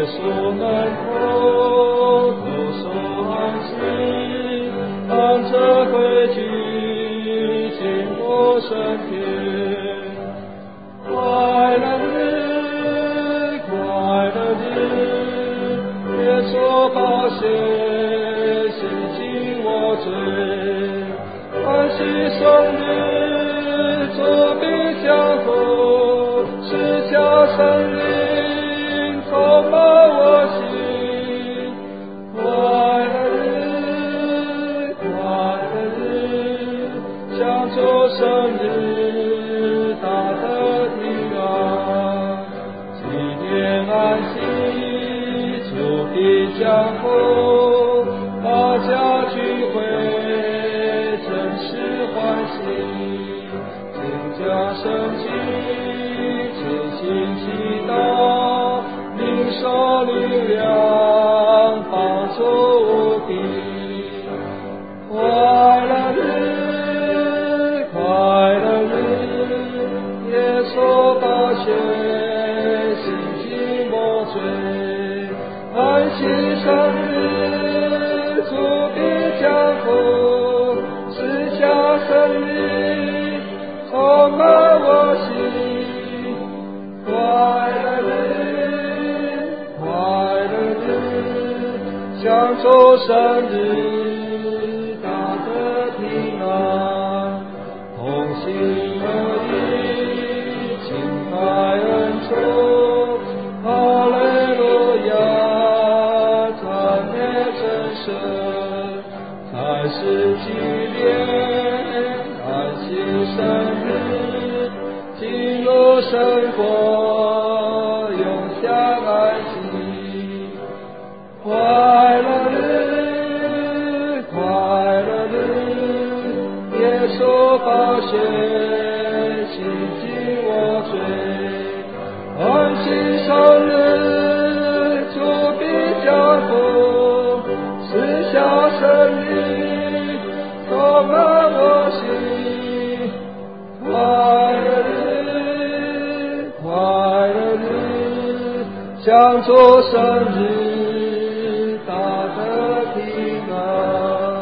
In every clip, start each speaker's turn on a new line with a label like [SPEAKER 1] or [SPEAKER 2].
[SPEAKER 1] 所能够，都所安息，按着规矩进我身边。快乐日，快乐日，耶稣宝血洗净我罪，欢喜圣日，主必降福，赐下圣灵充满我心。快乐日，快乐日，享受圣日，大得平安，纪念安息，主必降福，大家聚会，真是欢喜，听讲圣经，诚心祈祷，领受力量，帮助无比。快乐日，快乐日，耶稣宝血洗净我罪，安息圣日，主必降福，赐下圣灵，充满我心。快乐日，快乐日，享受圣日，大得平安，同心合一，敬拜恩宠，哈利路亚，赞美真神，才是纪念安息圣日，进入生活，永享安息。快乐日，快乐日，耶稣宝血洗净我罪，安息圣日，主必降福，赐下圣灵，充满我心。快乐日，快乐日，享受圣日，大得平安。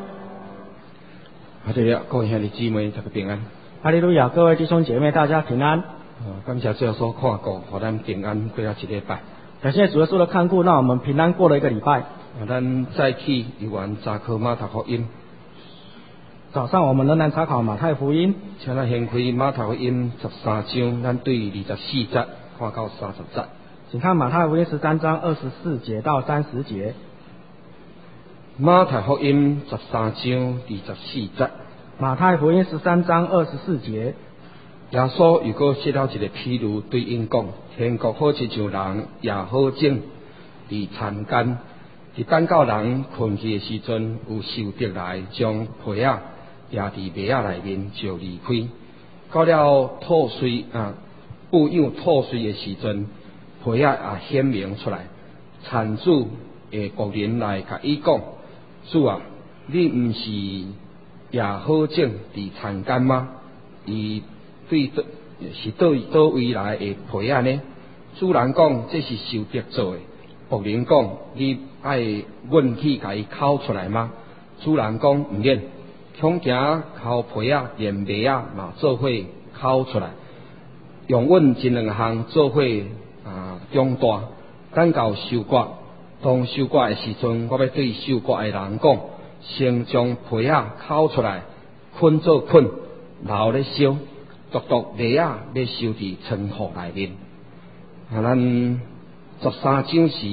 [SPEAKER 2] 哈利路亚，各位兄弟姊妹，大家平安。
[SPEAKER 3] 哈利路亚，各位弟兄姐妹，大家平安。
[SPEAKER 2] 感谢主所看顾，让咱平安过了一礼拜。
[SPEAKER 3] 感谢主耶稣的看顾，让我们平安过了一个礼拜。
[SPEAKER 2] 咱再去游玩查考马太福音。
[SPEAKER 3] 早上我们仍然查考马太福音，
[SPEAKER 2] 请咱先开马太福音13章，咱对24节看到30节。
[SPEAKER 3] 请看马太福音13章24节到30节。
[SPEAKER 2] 马太福音13章24节。
[SPEAKER 3] 马太福音13章24节。
[SPEAKER 2] 耶稣又搁设了一个譬喻对因讲：天国好亲像人夜好种伫田间，伫等到人困去的时阵，有受得来将被仔压伫麦仔内面就离开。到了吐穗布养吐穗的时阵，被仔也显明出来。田主的仆人来甲伊讲：主啊，你毋是夜好种伫田间吗？伊是倒位来的被仔呢？主人讲这是受得做的。仆人讲你爱阮去甲伊抠出来吗？主人讲毋免，恐惊抠被仔连麦仔嘛做伙抠出来，用阮这两项做伙长大。等到收割，当收割的时阵，我要对收割的人讲，先将被仔抠出来，捆做捆，留咧烧。独独麦仔要收伫仓库内面。咱13章是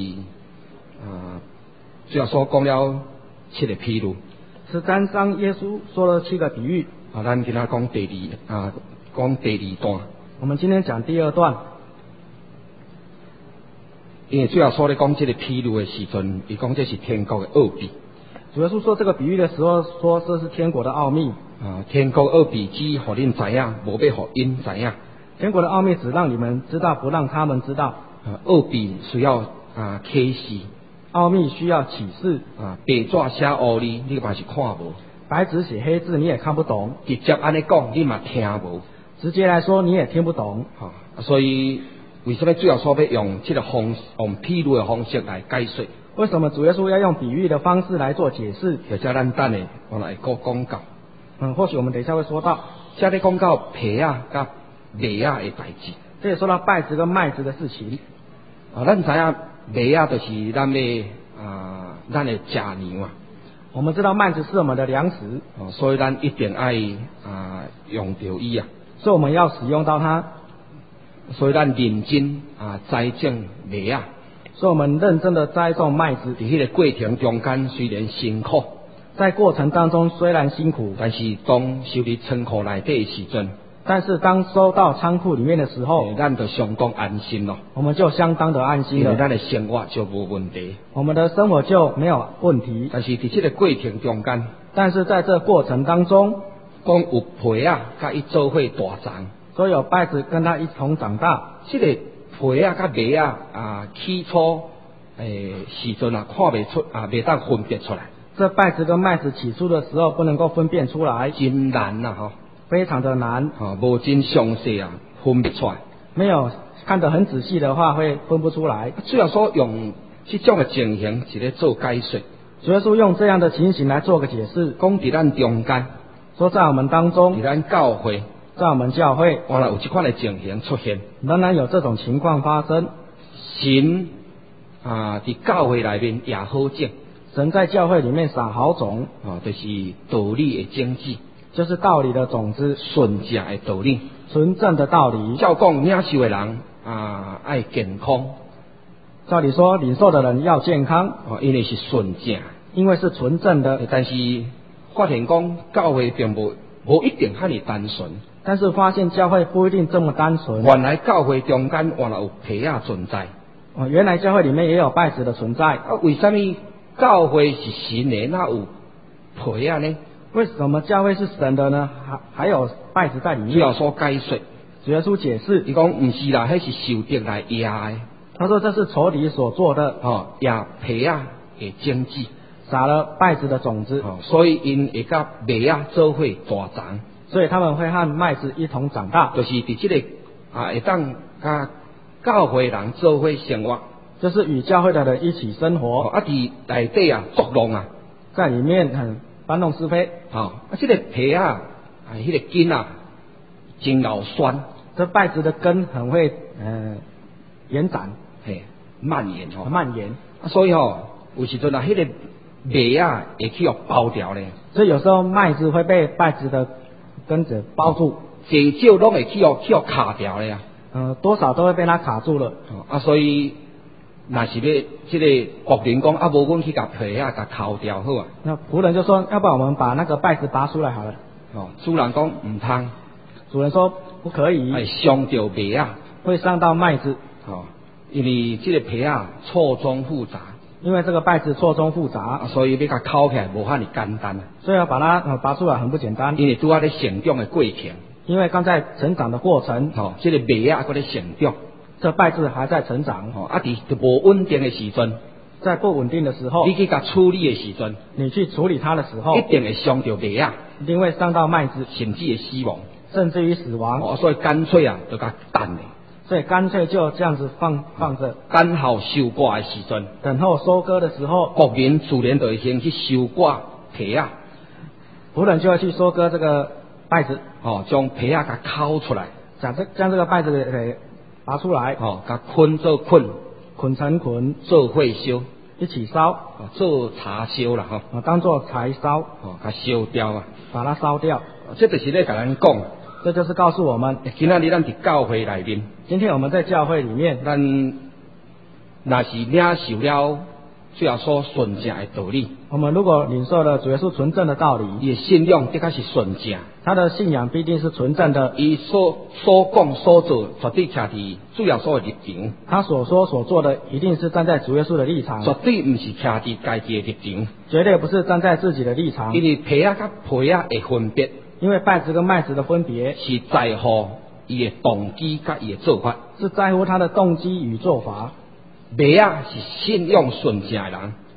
[SPEAKER 2] 主要所讲了7个譬喻。
[SPEAKER 3] 13章耶稣说了7个比喻。
[SPEAKER 2] 咱今仔讲第二段。
[SPEAKER 3] 我们今天讲第2段。
[SPEAKER 2] 因为主要所咧讲这个譬喻的时阵，伊讲这是天国的奥秘。
[SPEAKER 3] 主耶稣说这个比喻的时候，说这是天国的奥秘。
[SPEAKER 2] 天国奥秘只互恁知影，无要互因知影。
[SPEAKER 3] 天国的奥秘只让你们知道，不让他们知道。
[SPEAKER 2] 奥秘需要启示。
[SPEAKER 3] 奥秘需要启示。
[SPEAKER 2] 白纸写乌字，你嘛是看无；
[SPEAKER 3] 白纸写黑字，你也看不懂。
[SPEAKER 2] 直接安尼讲，你嘛听无。
[SPEAKER 3] 直接来说，你也听不懂。
[SPEAKER 2] 所以为什么主要说要用这个用譬喻的方式来解说？
[SPEAKER 3] 为什么主耶稣要用比喻的方式来做解释？
[SPEAKER 2] 或者咱等下我来讲到。
[SPEAKER 3] 或许我们等一下会说到。
[SPEAKER 2] 这里讲到皮啊甲麦啊的代志。
[SPEAKER 3] 这也说到稗子跟麦子的事情。
[SPEAKER 2] 咱知影麦啊就是咱的食粮啊。我们知道麦子是我们的粮食，所以咱一定爱用到伊啊。
[SPEAKER 3] 所以我们要使用到它。
[SPEAKER 2] 所以咱认真栽种麦啊。
[SPEAKER 3] 所以我们认真的栽种麦子。
[SPEAKER 2] 在迄个过程中间虽然辛苦，
[SPEAKER 3] 在过程当中虽然辛苦，
[SPEAKER 2] 但是当收入仓库内底的时阵，
[SPEAKER 3] 但是当收到仓库里面的时候，
[SPEAKER 2] 咱就相当安心咯。
[SPEAKER 3] 我们就相当的安心了，
[SPEAKER 2] 因为咱的生活就无问题，
[SPEAKER 3] 我们的生活就没有问题。
[SPEAKER 2] 但是在这个过程中间，
[SPEAKER 3] 但是在这过程当中，
[SPEAKER 2] 讲有皮啊，甲伊做伙大长，
[SPEAKER 3] 所以有稗子跟它一同长大。
[SPEAKER 2] 这个皮啊甲麦啊起初时阵看袂出袂当分别出来。
[SPEAKER 3] 这稗子跟麦子起初的时候不能够分辨出来，
[SPEAKER 2] 真难啊！
[SPEAKER 3] 非常的难，
[SPEAKER 2] 无真详细分不出来。
[SPEAKER 3] 没有看得很仔细的话，会分不出来。
[SPEAKER 2] 主要说用这种的情形是咧做解说。
[SPEAKER 3] 主要是用这样的情形来做个解释。
[SPEAKER 2] 讲伫咱中间，
[SPEAKER 3] 说在我们当中，
[SPEAKER 2] 伫咱教会，
[SPEAKER 3] 在我们教会，
[SPEAKER 2] 原来有这款的情形出现。
[SPEAKER 3] 仍然有这种情况发生。
[SPEAKER 2] 神伫教会内面也好种。
[SPEAKER 3] 神在教会里面撒好种，
[SPEAKER 2] 就是道理的种子，
[SPEAKER 3] 就是道理的种子，
[SPEAKER 2] 纯正的道理，
[SPEAKER 3] 纯正的道理。
[SPEAKER 2] 照讲领受的人爱健康，
[SPEAKER 3] 照理说领受的人要健康，
[SPEAKER 2] 因为是纯正，
[SPEAKER 3] 因为是纯正的。
[SPEAKER 2] 但是发现讲教会并无一定遐尼单纯，
[SPEAKER 3] 但是发现教会不一定这么单纯。
[SPEAKER 2] 原来教会中间原来有皮啊存在，
[SPEAKER 3] 原来教会里面也有稗子的存在。
[SPEAKER 2] 为什么教会是神的，那有皮啊呢？
[SPEAKER 3] 为什么教会是神的呢？还有稗子在里面。
[SPEAKER 2] 主要说解说，
[SPEAKER 3] 主耶稣解释，
[SPEAKER 2] 伊讲唔是啦，迄是仇敌来压的。
[SPEAKER 3] 他说这是仇敌所做的，
[SPEAKER 2] 压皮啊的种子，
[SPEAKER 3] 撒了稗子的种子，
[SPEAKER 2] 所以因会甲麦啊做伙大长，
[SPEAKER 3] 所以他们会和麦子一同长大。
[SPEAKER 2] 就是伫这个会当甲教会人做伙生活。
[SPEAKER 3] 就是与教会的人一起生活，
[SPEAKER 2] 伫内底作弄
[SPEAKER 3] 在里面很搬弄是非。
[SPEAKER 2] 这个皮啊，迄个根真咬酸。
[SPEAKER 3] 这稗子的根很会延展，
[SPEAKER 2] 蔓延
[SPEAKER 3] 蔓延。
[SPEAKER 2] 所以有时阵迄个麦会去包掉咧。
[SPEAKER 3] 所以有时候麦子会被稗子的根子包住，
[SPEAKER 2] 至少拢会去卡掉咧。
[SPEAKER 3] 多少都会被它卡住了。
[SPEAKER 2] 所以。那是要这个仆人讲无阮去甲皮甲抠掉好啊。
[SPEAKER 3] 那仆人就说，要不然我们把那个稗子拔出来好了。
[SPEAKER 2] 主人讲唔通。
[SPEAKER 3] 主人说不可以。
[SPEAKER 2] 伤到麦啊，
[SPEAKER 3] 会伤到麦子。
[SPEAKER 2] 因为这个皮错综复杂。
[SPEAKER 3] 因为这个稗子错综复杂，
[SPEAKER 2] 所以要甲抠起来无遐尼简单。
[SPEAKER 3] 所以要把它拔出来很不简单。
[SPEAKER 2] 因为拄咧成长的过程。
[SPEAKER 3] 因为刚在成长的过程。
[SPEAKER 2] 这个麦还咧成长。
[SPEAKER 3] 这稗子还在成长，
[SPEAKER 2] 伫无稳定的时阵，
[SPEAKER 3] 在不稳定的时候，
[SPEAKER 2] 你去甲处理的时阵，
[SPEAKER 3] 你去处理它的时候，
[SPEAKER 2] 一定会伤到麦啊，
[SPEAKER 3] 一定会伤到麦子，
[SPEAKER 2] 甚至会死亡，
[SPEAKER 3] 甚至于死亡。
[SPEAKER 2] 所以干脆就甲等咧，
[SPEAKER 3] 所以干脆就这样子放着，
[SPEAKER 2] 等候收割的时阵，
[SPEAKER 3] 等候收割的时候，
[SPEAKER 2] 仆人自然就会先去收割皮啊，
[SPEAKER 3] 仆人就要去收割这个稗子，
[SPEAKER 2] 将皮甲抠出来，
[SPEAKER 3] 将这个稗子给拔出来，
[SPEAKER 2] 甲捆做捆，
[SPEAKER 3] 捆成捆，
[SPEAKER 2] 做火烧，
[SPEAKER 3] 一起烧，
[SPEAKER 2] 做柴烧啦，
[SPEAKER 3] 当做柴烧，
[SPEAKER 2] 甲烧掉啊，
[SPEAKER 3] 把它烧掉。
[SPEAKER 2] 这就是咧甲咱讲，
[SPEAKER 3] 这就是告诉我们，
[SPEAKER 2] 今仔日咱伫教会内面，
[SPEAKER 3] 今天我们在教会里面，
[SPEAKER 2] 咱若是领受了主要所纯正的道理，
[SPEAKER 3] 我们如果领受了主耶稣纯正的道理，
[SPEAKER 2] 伊的信仰的确是纯正，
[SPEAKER 3] 他的信仰必定是纯正的，
[SPEAKER 2] 伊所讲所做绝对徛伫主耶稣的立场，
[SPEAKER 3] 他所说所做的一定是站在主耶稣的立场，
[SPEAKER 2] 绝对唔是徛伫家己的立场，
[SPEAKER 3] 绝对不是站在自己的立场，
[SPEAKER 2] 因为皮甲皮的分别，
[SPEAKER 3] 因为稗子跟麦子的分别
[SPEAKER 2] 是在乎伊的动机甲伊的做法，
[SPEAKER 3] 是在乎他的动机与做法。
[SPEAKER 2] 麦是信仰纯正的人，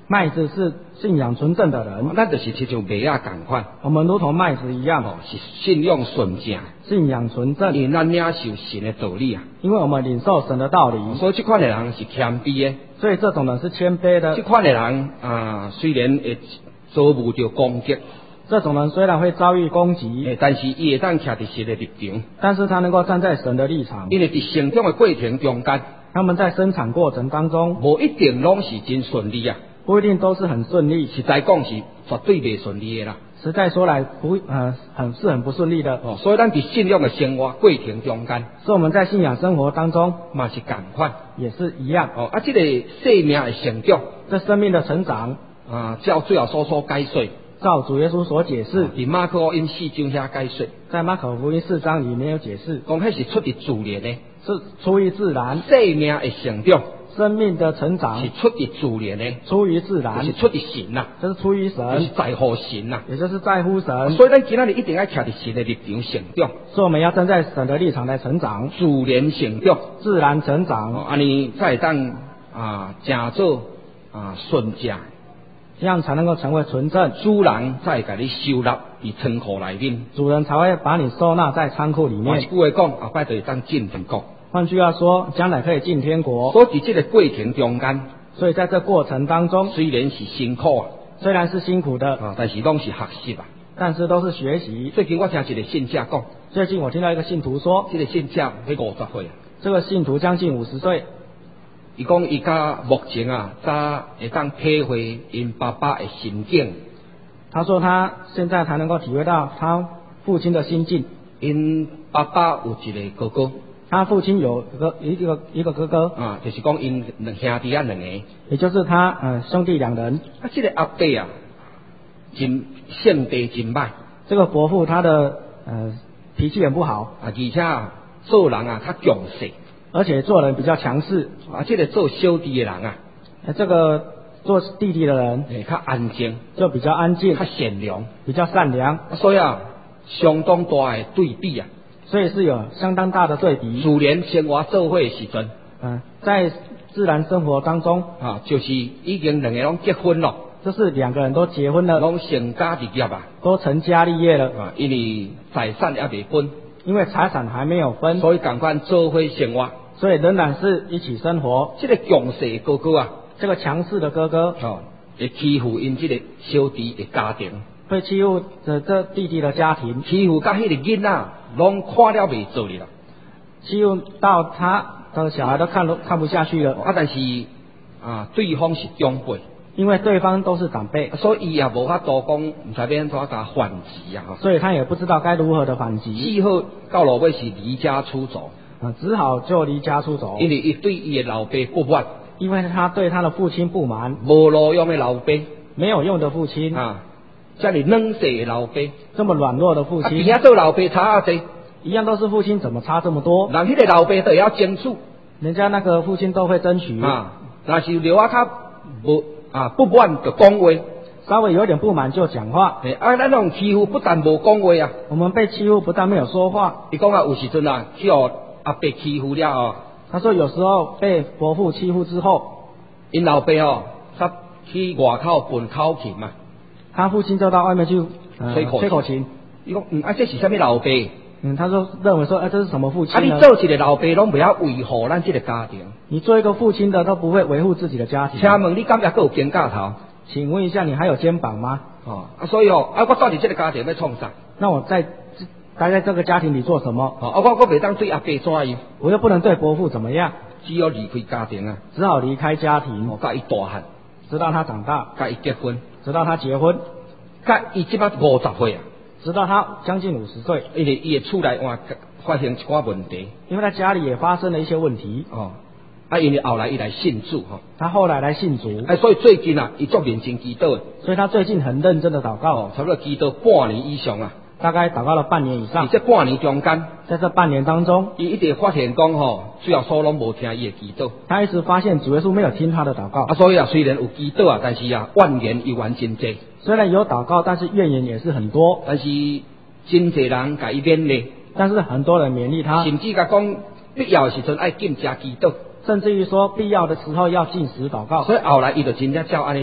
[SPEAKER 3] 麦子是信仰纯正的人，
[SPEAKER 2] 咱就是亲像麦仔共款，
[SPEAKER 3] 我们如同麦子一样，
[SPEAKER 2] 是信仰纯正，
[SPEAKER 3] 信仰纯正，
[SPEAKER 2] 因为咱领受神的道理啊。
[SPEAKER 3] 因为我们领受神的道理，
[SPEAKER 2] 所以这款的人是谦卑的。
[SPEAKER 3] 所以这种人是谦卑的。
[SPEAKER 2] 这款的人虽然会遭遇到攻击，
[SPEAKER 3] 这种人虽然会遭遇攻击，
[SPEAKER 2] 但是伊会当徛伫神的立场，
[SPEAKER 3] 但是他能够站在神的立场，
[SPEAKER 2] 因为伫成长的过程中间，
[SPEAKER 3] 他们在生产过程当中，
[SPEAKER 2] 无一定拢是真顺利啊。
[SPEAKER 3] 不一定都是很顺利，
[SPEAKER 2] 实在讲是绝对袂顺利的啦。
[SPEAKER 3] 实在说来很不顺利的。
[SPEAKER 2] 所以咱伫信仰的生活过程中间，
[SPEAKER 3] 所以我们在信仰生活当中
[SPEAKER 2] 嘛是共款，
[SPEAKER 3] 也是一样。
[SPEAKER 2] 这个生命的成长，
[SPEAKER 3] 这生命的成长
[SPEAKER 2] 照最后所解说，
[SPEAKER 3] 照主耶稣所解释，
[SPEAKER 2] 伫马可福音4章遐解说，
[SPEAKER 3] 在马可福音4章里面有解释，
[SPEAKER 2] 讲迄是出于自然的，
[SPEAKER 3] 是出于自然，
[SPEAKER 2] 生命的成长。
[SPEAKER 3] 生命的成长
[SPEAKER 2] 是出于自然的，
[SPEAKER 3] 出于自然，
[SPEAKER 2] 是出于神呐，
[SPEAKER 3] 这是出于神，
[SPEAKER 2] 是在乎神呐，
[SPEAKER 3] 也就是在乎神。
[SPEAKER 2] 所以咱今仔日一定要徛伫神的立场成长，
[SPEAKER 3] 所以我们要站在神的立场来成长，
[SPEAKER 2] 自然成长，
[SPEAKER 3] 自然成长，
[SPEAKER 2] 安尼才会当正做顺正，
[SPEAKER 3] 这样才能够成为纯正。
[SPEAKER 2] 主人才会甲你收纳伫仓库内面，
[SPEAKER 3] 主人才会把你收纳在仓库里面。
[SPEAKER 2] 一句话讲，后摆就会当进天国。
[SPEAKER 3] 换句话说，将来可以进天国。
[SPEAKER 2] 所以伫这个过程中间，
[SPEAKER 3] 所以在这过程当中，
[SPEAKER 2] 虽然是辛苦
[SPEAKER 3] 虽然是辛苦的
[SPEAKER 2] 但是拢是学习
[SPEAKER 3] 但是都是学习。
[SPEAKER 2] 最近我听一个信者讲，
[SPEAKER 3] 最近我听到一个信徒说，
[SPEAKER 2] 这个信者迄50岁
[SPEAKER 3] 这个信徒将近50岁，
[SPEAKER 2] 伊讲伊甲目前才会当体会因爸爸的心境。
[SPEAKER 3] 他说他现在才能够体会到他父亲的心境。
[SPEAKER 2] 因爸爸有一个哥哥，
[SPEAKER 3] 他父亲有一个哥哥
[SPEAKER 2] 就是讲因兄弟两个，
[SPEAKER 3] 也就是他兄弟2人。
[SPEAKER 2] 这个阿伯真性地真歹。
[SPEAKER 3] 这个伯父他的脾气很不好
[SPEAKER 2] 而且做人较强势，
[SPEAKER 3] 而且做人比较强势
[SPEAKER 2] 这个做小弟的人
[SPEAKER 3] 这个做弟弟的人
[SPEAKER 2] 较安静，
[SPEAKER 3] 就比较安静，
[SPEAKER 2] 较善良，
[SPEAKER 3] 比较善良。
[SPEAKER 2] 所以相当大的对比
[SPEAKER 3] 所以是有相当大的对比。
[SPEAKER 2] 自然生活做伙的时阵
[SPEAKER 3] 在自然生活当中
[SPEAKER 2] 就是已经两个拢结婚了，
[SPEAKER 3] 就是2个人都结婚了，
[SPEAKER 2] 拢成家立业
[SPEAKER 3] 都成家立业了
[SPEAKER 2] 因为财产还未分，
[SPEAKER 3] 因为财产还没有分，
[SPEAKER 2] 所以同款做伙生活，
[SPEAKER 3] 所以仍然是一起生活。
[SPEAKER 2] 这个强势的哥哥
[SPEAKER 3] 这个强势的哥哥
[SPEAKER 2] 会欺负因这个小弟的家庭，
[SPEAKER 3] 会欺负这弟弟的家庭，
[SPEAKER 2] 欺负到迄个囡仔拢看了袂做哩啦，
[SPEAKER 3] 欺负到他的小孩都看不下去了
[SPEAKER 2] 但是对方是长辈，
[SPEAKER 3] 因为对方都是长辈，
[SPEAKER 2] 所以伊也无法度讲，唔知要安怎甲反击
[SPEAKER 3] 所以他也不知道该如何的反击，
[SPEAKER 2] 只好到落尾是离家出走
[SPEAKER 3] 只好就离家出走，
[SPEAKER 2] 因为伊对伊的老爸不满，
[SPEAKER 3] 因为他对他的父亲不满，
[SPEAKER 2] 无路用的老爸，
[SPEAKER 3] 没有用的父亲
[SPEAKER 2] 这么软弱的老爸，
[SPEAKER 3] 这么软弱的父亲，
[SPEAKER 2] 比遐做老爸差济，
[SPEAKER 3] 一样都是父亲，怎么差这么多？
[SPEAKER 2] 人迄个老爸都要争取，
[SPEAKER 3] 人家那个父亲都会争取
[SPEAKER 2] 但是留较不满就讲话，
[SPEAKER 3] 稍微有点不满就讲话。
[SPEAKER 2] 咱种欺负不但无讲话
[SPEAKER 3] 我们被欺负不但没有说话。
[SPEAKER 2] 伊讲有时阵去互阿伯欺负了
[SPEAKER 3] 他说有时候被伯父欺负之后，
[SPEAKER 2] 因老爸他去外口奔口琴嘛，
[SPEAKER 3] 他父亲就到外面去吹口琴。
[SPEAKER 2] 伊讲这是啥物老爸？
[SPEAKER 3] 他说认为说这是什么父亲呢？
[SPEAKER 2] 你做一个老爸拢不要维护咱这个家庭。
[SPEAKER 3] 你做一个父亲的都不会维护自己的家庭。
[SPEAKER 2] 请问你敢也还有肩胛头？
[SPEAKER 3] 请问一下，你还有肩膀吗？
[SPEAKER 2] 所以我到底这个家庭要创啥？
[SPEAKER 3] 那我待在这个家庭里做什么？
[SPEAKER 2] 我袂当对阿伯怎样？
[SPEAKER 3] 我又不能对伯父怎么样？
[SPEAKER 2] 只有离开家庭
[SPEAKER 3] 只好离开家庭。
[SPEAKER 2] 甲伊大汉，
[SPEAKER 3] 直到他长大，
[SPEAKER 2] 甲伊结婚，
[SPEAKER 3] 直到他结婚，
[SPEAKER 2] 甲伊即摆50岁
[SPEAKER 3] 直到他将近50岁，
[SPEAKER 2] 因为伊的厝内发生一寡问题，
[SPEAKER 3] 因为他家里也发生了一些问题
[SPEAKER 2] 因为后来伊来信主
[SPEAKER 3] 他后来来信主
[SPEAKER 2] 所以最近伊做认真祈祷，
[SPEAKER 3] 所以他最近很认真的祷告
[SPEAKER 2] 差不多祈祷半年以上
[SPEAKER 3] 大概祷告了半年以上。
[SPEAKER 2] 这半年中间，
[SPEAKER 3] 在这半年当中，
[SPEAKER 2] 伊一直发现讲主要所拢无听伊的祈祷，
[SPEAKER 3] 他一直发现主耶稣没有听他的祷告
[SPEAKER 2] 所以虽然有祈祷但是怨言伊完真济。
[SPEAKER 3] 虽然有祷告，但是怨言也是很多。
[SPEAKER 2] 但是真济人甲伊勉励，
[SPEAKER 3] 但是很多人勉励他，
[SPEAKER 2] 甚至甲讲必要的时阵爱禁食祈祷，
[SPEAKER 3] 甚至于说必要的时候要禁食祷告。
[SPEAKER 2] 所以后来伊就真正照安尼做。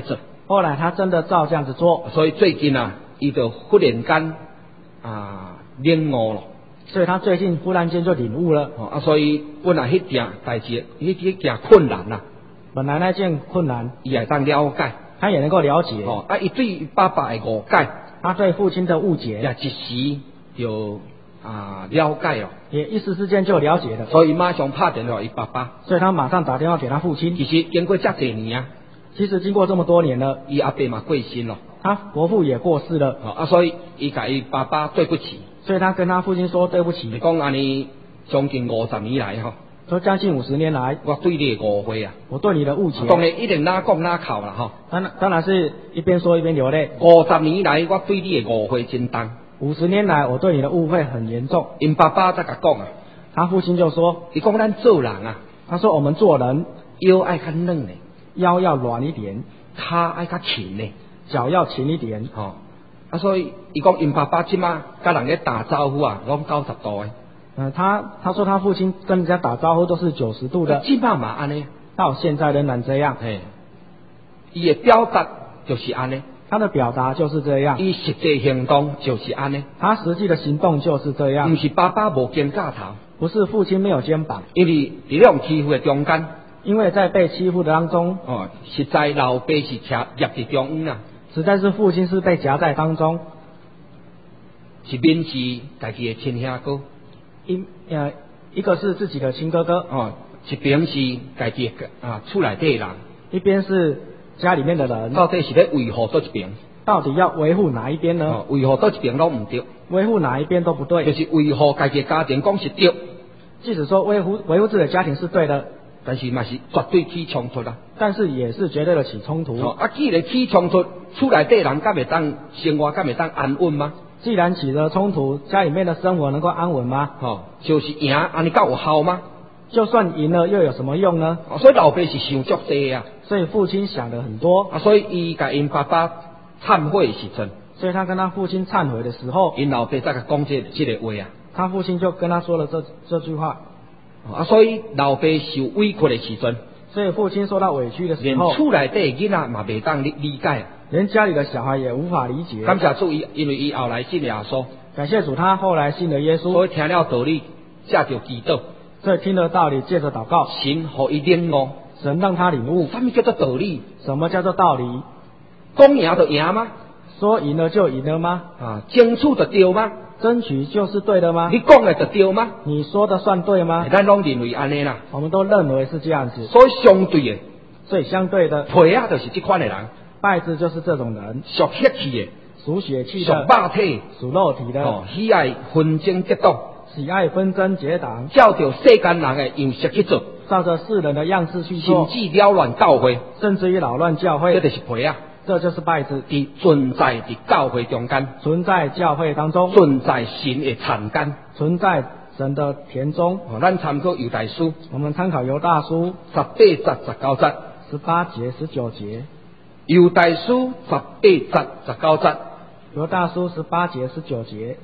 [SPEAKER 3] 后来他真的照这样子做，
[SPEAKER 2] 所以最近啊，伊就忽然间领悟咯。
[SPEAKER 3] 所以他最近忽然间就领悟了。
[SPEAKER 2] 所以本来迄件代志，迄件困难啊，
[SPEAKER 3] 本来那件困难，
[SPEAKER 2] 伊也当了解，
[SPEAKER 3] 他也能够了解。
[SPEAKER 2] 伊对爸爸的误解，
[SPEAKER 3] 他对父亲的误解，
[SPEAKER 2] 也一时就了解了，
[SPEAKER 3] 也一时之间就了解了。
[SPEAKER 2] 所以马上拍电话伊爸爸，
[SPEAKER 3] 所以他马上打电话给他父亲。
[SPEAKER 2] 其实经过这几年啊，
[SPEAKER 3] 其实经过这么多年了，
[SPEAKER 2] 伊阿伯嘛过身了，
[SPEAKER 3] 他伯父也过世了。
[SPEAKER 2] 所以伊甲伊爸爸对不起。
[SPEAKER 3] 所以他跟他父亲说对不起。
[SPEAKER 2] 你讲安尼将近50年来
[SPEAKER 3] 说将近50年来，
[SPEAKER 2] 我对你的误会啊，
[SPEAKER 3] 我对你的误解。
[SPEAKER 2] 当然一定哪讲哪哭啦
[SPEAKER 3] 当然是一边说一边流泪。
[SPEAKER 2] 50年来我对你的误会真重。
[SPEAKER 3] 50年来我对你的误会很严重。
[SPEAKER 2] 因爸爸在甲讲啊，
[SPEAKER 3] 他父亲就说，
[SPEAKER 2] 伊讲咱做人啊，
[SPEAKER 3] 他说我们做人
[SPEAKER 2] 腰爱较软呢，
[SPEAKER 3] 腰要软一点，
[SPEAKER 2] 骹爱较勤呢，
[SPEAKER 3] 脚要勤一点。
[SPEAKER 2] 所以伊讲因爸爸即马甲人咧打招呼啊，拢90度的。
[SPEAKER 3] 他说他父亲跟人家打招呼都是90度的。
[SPEAKER 2] 即马嘛安尼，
[SPEAKER 3] 到现在仍然这样。
[SPEAKER 2] 伊的表达就是安尼，
[SPEAKER 3] 他的表达就是这样，
[SPEAKER 2] 伊实际行动就是安尼，
[SPEAKER 3] 他实际的行动就是这样。
[SPEAKER 2] 不是爸爸无肩胛头，
[SPEAKER 3] 不是父亲没有肩膀，
[SPEAKER 2] 因为伫种欺负的中间，
[SPEAKER 3] 因为在被欺负的当中，
[SPEAKER 2] 实在老爸是夹伫中央啊。
[SPEAKER 3] 实在是父亲是被夹在当中，
[SPEAKER 2] 是面是家己的亲兄哥，
[SPEAKER 3] 一个是自己的亲哥哥，
[SPEAKER 2] 一边是家己厝内底的人，
[SPEAKER 3] 一边是家里面的人，
[SPEAKER 2] 到底是要维护倒一边？
[SPEAKER 3] 到底要维护哪一边呢？
[SPEAKER 2] 维护倒一边都唔对，
[SPEAKER 3] 维护哪一边都不对，
[SPEAKER 2] 就是维护家己的家庭讲是对，
[SPEAKER 3] 即使说维护自己的家庭是对的，
[SPEAKER 2] 但是嘛是绝对起冲突啦。
[SPEAKER 3] 但是也是绝对的起冲突。
[SPEAKER 2] 既然起冲突，厝内底人敢会当生活，敢会当安稳吗？
[SPEAKER 3] 既然起了冲突，家里面的生活能够安稳吗？
[SPEAKER 2] 就是赢，安尼够有效吗？
[SPEAKER 3] 就算赢了，又有什么用呢？
[SPEAKER 2] 所以老爸是想足多啊。
[SPEAKER 3] 所以父亲想的很多。
[SPEAKER 2] 所以伊甲因爸爸忏悔的时阵，
[SPEAKER 3] 所以他跟他父亲忏悔的时候，
[SPEAKER 2] 因老爸再甲讲这个话啊。
[SPEAKER 3] 他父亲就跟他说了这句话。
[SPEAKER 2] 所以老爸受委屈的时阵，
[SPEAKER 3] 所以父亲受到委屈的时候，
[SPEAKER 2] 连厝内底囡仔嘛袂当理解，
[SPEAKER 3] 连家里的小孩也无法理解。
[SPEAKER 2] 感谢主，因为伊后来信耶稣，
[SPEAKER 3] 感谢主，他后来信了耶稣，
[SPEAKER 2] 所以听了道理，借着祈祷，
[SPEAKER 3] 所以听了道理，借着祷告，
[SPEAKER 2] 神互伊领悟，
[SPEAKER 3] 神让他领悟。
[SPEAKER 2] 什么叫做道理？
[SPEAKER 3] 什么叫做道理？
[SPEAKER 2] 讲赢就赢吗？
[SPEAKER 3] 说赢了就赢了吗？
[SPEAKER 2] 争取就对吗？
[SPEAKER 3] 争取就是对的吗？
[SPEAKER 2] 你讲的就对吗？
[SPEAKER 3] 你说的算对吗？
[SPEAKER 2] 咱拢认为安尼啦。
[SPEAKER 3] 我们都认为是这样子。
[SPEAKER 2] 所以相对的，
[SPEAKER 3] 所以相对的，
[SPEAKER 2] 配啊就是这款的人，
[SPEAKER 3] 败子就是这种人，
[SPEAKER 2] 属血气的，
[SPEAKER 3] 属血气的，
[SPEAKER 2] 属肉体，
[SPEAKER 3] 属肉体的，
[SPEAKER 2] 喜爱纷争结党，
[SPEAKER 3] 喜爱纷争结党，
[SPEAKER 2] 照着世间人的样式去做，
[SPEAKER 3] 照着世人的样式去做，
[SPEAKER 2] 甚至扰乱教会，
[SPEAKER 3] 甚至于扰乱教会，
[SPEAKER 2] 这就是配啊。
[SPEAKER 3] 这就是败子，
[SPEAKER 2] 存在在教会中间，
[SPEAKER 3] 存在教会当中，
[SPEAKER 2] 存在神的田间，
[SPEAKER 3] 存在神的田中。
[SPEAKER 2] 咱参考犹大书，
[SPEAKER 3] 我们参考犹大书
[SPEAKER 2] 18节19节
[SPEAKER 3] ，18节19节。
[SPEAKER 2] 犹大书18节19节，
[SPEAKER 3] 犹大书18节19节。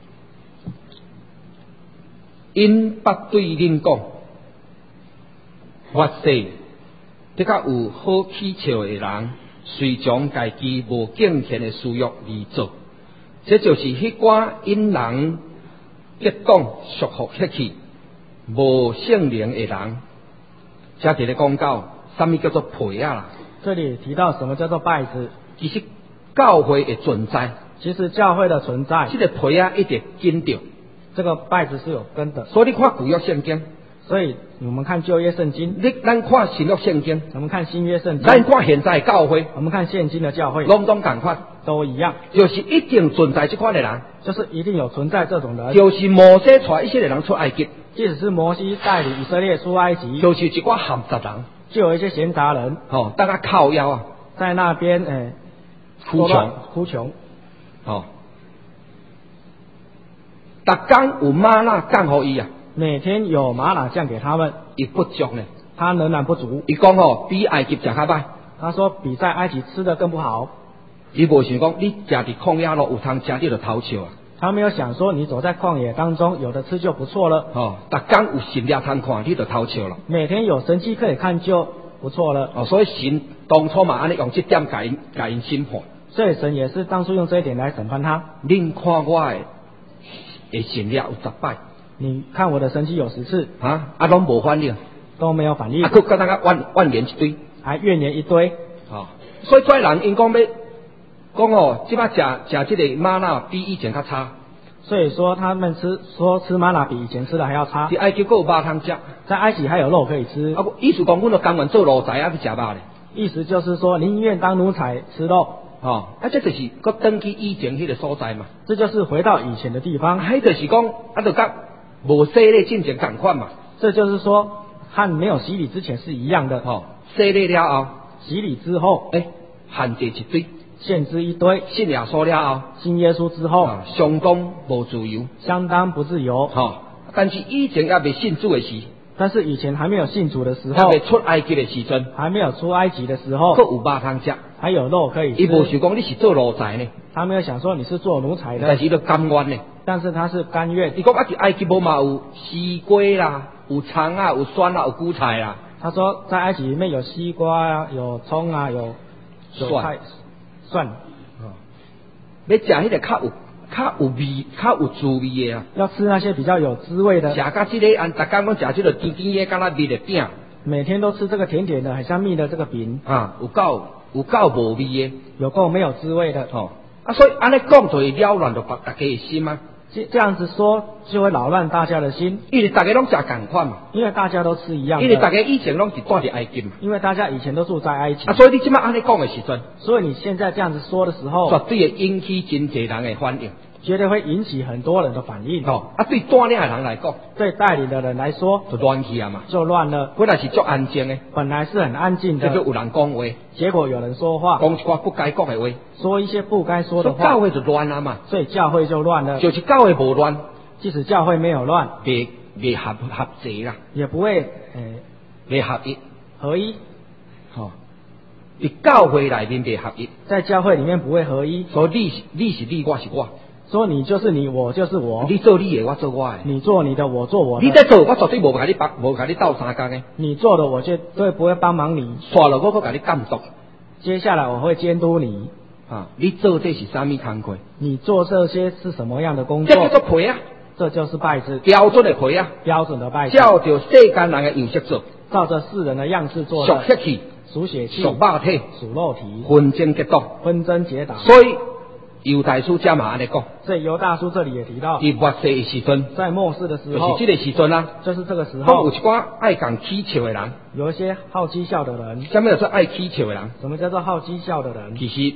[SPEAKER 2] 因不对恁讲，发誓，的确有好气笑的人，随将家己无敬虔的私欲而做，这就是迄寡因人结党束缚血气、无圣灵的人。这伫咧讲到，什么叫做配啊啦？
[SPEAKER 3] 这里提到什么叫做败子？
[SPEAKER 2] 其实教会的存在，
[SPEAKER 3] 其实教会的存在，
[SPEAKER 2] 这个配啊一直跟着。
[SPEAKER 3] 这个败子是有根的，
[SPEAKER 2] 所以你看旧约圣经，
[SPEAKER 3] 所以我们看旧约圣经，
[SPEAKER 2] 咱看新约圣经，
[SPEAKER 3] 我们看新约圣经，
[SPEAKER 2] 咱看现在的教会，
[SPEAKER 3] 我们看现今的教会，
[SPEAKER 2] 拢同款，
[SPEAKER 3] 都一样，
[SPEAKER 2] 就是一定存在这款的人，
[SPEAKER 3] 就是一定有存在这种人，
[SPEAKER 2] 就是摩西带以色列人出埃及，
[SPEAKER 3] 即使是摩西带领以色列出埃及，
[SPEAKER 2] 就是一寡咸杂人，
[SPEAKER 3] 就有一些闲杂人，
[SPEAKER 2] 大家靠腰啊，
[SPEAKER 3] 在那边哭穷，
[SPEAKER 2] 逐天有玛纳降予伊啊，
[SPEAKER 3] 每天有玛瑙降给他们，
[SPEAKER 2] 伊不足呢，
[SPEAKER 3] 他仍然不足。
[SPEAKER 2] 伊讲比埃及食较歹，
[SPEAKER 3] 他说比在埃及吃的更不好。
[SPEAKER 2] 伊无想讲你食伫旷野路有通食你就偷笑啊。
[SPEAKER 3] 他没有想说你走在旷野当中有的吃就不错了。
[SPEAKER 2] 逐天有神迹通看你就偷笑了。
[SPEAKER 3] 每天有神迹可以看就不错了。
[SPEAKER 2] 哦，所以神当初嘛安尼用这点甲因审判。
[SPEAKER 3] 所以神也是当初用这一点来审判他。
[SPEAKER 2] 恁看我的神力有10摆，
[SPEAKER 3] 你看我的神迹有10次，
[SPEAKER 2] 拢无反应，
[SPEAKER 3] 都没有反应，
[SPEAKER 2] 佮那个怨言一堆，
[SPEAKER 3] 还怨言一堆。
[SPEAKER 2] 所以这人因讲哦，即摆食这个玛纳比以前较差。
[SPEAKER 3] 所以说他们吃玛纳比以前吃的还要差。
[SPEAKER 2] 在埃及有肉通吃，
[SPEAKER 3] 在埃及还有肉可以吃。
[SPEAKER 2] 意思讲，阮就甘愿做奴才去食肉咧。
[SPEAKER 3] 意思就是说，宁愿当奴才吃肉。
[SPEAKER 2] 这就是佮登去以前迄个所在嘛。
[SPEAKER 3] 这就是回到以前的地方。
[SPEAKER 2] 迄就是讲，就甲无洗礼进前同款嘛。
[SPEAKER 3] 这就是说，和没有洗礼之前是一样的。
[SPEAKER 2] 洗礼了后，
[SPEAKER 3] 洗礼之后，
[SPEAKER 2] 限制一堆，
[SPEAKER 3] 限制一堆。
[SPEAKER 2] 信耶稣了后，
[SPEAKER 3] 信耶稣之后，
[SPEAKER 2] 相当无自由，
[SPEAKER 3] 相当不自由。
[SPEAKER 2] 但是以前也未信主的时，
[SPEAKER 3] 但是以前还没有信主的时候，
[SPEAKER 2] 还未出埃及的时阵，
[SPEAKER 3] 还没有出埃及的时候，
[SPEAKER 2] 佮有肉通吃，
[SPEAKER 3] 还有肉可以吃。
[SPEAKER 2] 伊无想讲你是做奴才呢，
[SPEAKER 3] 他没有想说你是做奴才的，
[SPEAKER 2] 但是都甘愿呢。
[SPEAKER 3] 但是他是甘愿。
[SPEAKER 2] 伊讲在埃及无嘛有西瓜啦，有葱啊，有蒜啊，有韭菜啦。
[SPEAKER 3] 他说在埃及里面有西瓜啊，有葱啊，有菜蒜。
[SPEAKER 2] 要食迄个较有味、较有滋味的啊。
[SPEAKER 3] 要吃那些比较有滋味的。
[SPEAKER 2] 食甲这个逐工拢食这个甜甜的，敢若蜜的饼。
[SPEAKER 3] 每天都吃这个甜甜的，很像蜜的这个饼。
[SPEAKER 2] 有够无味的，
[SPEAKER 3] 有够没有滋味的。
[SPEAKER 2] 所以安尼讲就会扰乱到大家的心啊。
[SPEAKER 3] 这样子说就会扰乱大家的心，
[SPEAKER 2] 因为大家拢食同款嘛，
[SPEAKER 3] 因为大家都吃一样的，
[SPEAKER 2] 因为大家以前拢是住在埃及嘛，
[SPEAKER 3] 因为大家以前都住在埃及
[SPEAKER 2] 所以你即摆安尼讲的时阵，
[SPEAKER 3] 所以你现在这样子说的时候，
[SPEAKER 2] 绝对会引起真侪人的反应，
[SPEAKER 3] 绝对会引起很多人的反应。
[SPEAKER 2] 对带领的人来讲，
[SPEAKER 3] 对带领的人来说，
[SPEAKER 2] 就乱去啊嘛，
[SPEAKER 3] 就乱了。
[SPEAKER 2] 本来是足安静的，
[SPEAKER 3] 本来是很安静的，
[SPEAKER 2] 结果有人讲话，
[SPEAKER 3] 结果有人说话，
[SPEAKER 2] 讲一寡不该讲的话，
[SPEAKER 3] 说一些不该说的话，
[SPEAKER 2] 教会就乱了嘛，
[SPEAKER 3] 所以教会就乱了。
[SPEAKER 2] 就是教会无乱。
[SPEAKER 3] 即使教会没有乱，
[SPEAKER 2] 未合齐啦，
[SPEAKER 3] 也不会
[SPEAKER 2] 未合一。
[SPEAKER 3] 合一。
[SPEAKER 2] 在教会内面未合一，
[SPEAKER 3] 在教会里面不会合一。
[SPEAKER 2] 所以你是你，我是我。
[SPEAKER 3] 说你就是你，我就是我。
[SPEAKER 2] 你做你的，我做我的。
[SPEAKER 3] 你做你的，我做我的。
[SPEAKER 2] 你在做，我绝对无甲你斗三工的。
[SPEAKER 3] 你做的，我绝对不会帮忙你。
[SPEAKER 2] 刷了我甲你监督。
[SPEAKER 3] 接下来我会监督你。
[SPEAKER 2] 你做这是啥物工课？
[SPEAKER 3] 你做这些是什么样的工作？
[SPEAKER 2] 这叫做陪啊。
[SPEAKER 3] 这就是拜子，
[SPEAKER 2] 标准的陪啊，
[SPEAKER 3] 标准的拜子，
[SPEAKER 2] 照着世间人的样式做，
[SPEAKER 3] 照着世人的样式做的，
[SPEAKER 2] 属血气，
[SPEAKER 3] 属血气，
[SPEAKER 2] 属肉体，
[SPEAKER 3] 属肉体，
[SPEAKER 2] 纷争结党，
[SPEAKER 3] 纷争结党。
[SPEAKER 2] 所以犹大书这嘛安尼讲，
[SPEAKER 3] 所以犹大书这里也提到，
[SPEAKER 2] 在末世的时阵，
[SPEAKER 3] 在末世的时候，
[SPEAKER 2] 就是这个时阵啊，
[SPEAKER 3] 就是这个时
[SPEAKER 2] 都
[SPEAKER 3] 候，
[SPEAKER 2] 有一寡爱讲蹊跷的人，
[SPEAKER 3] 有一些好讥笑的人。
[SPEAKER 2] 什么叫做爱蹊跷的人？
[SPEAKER 3] 什么叫做好讥笑的人？
[SPEAKER 2] 其实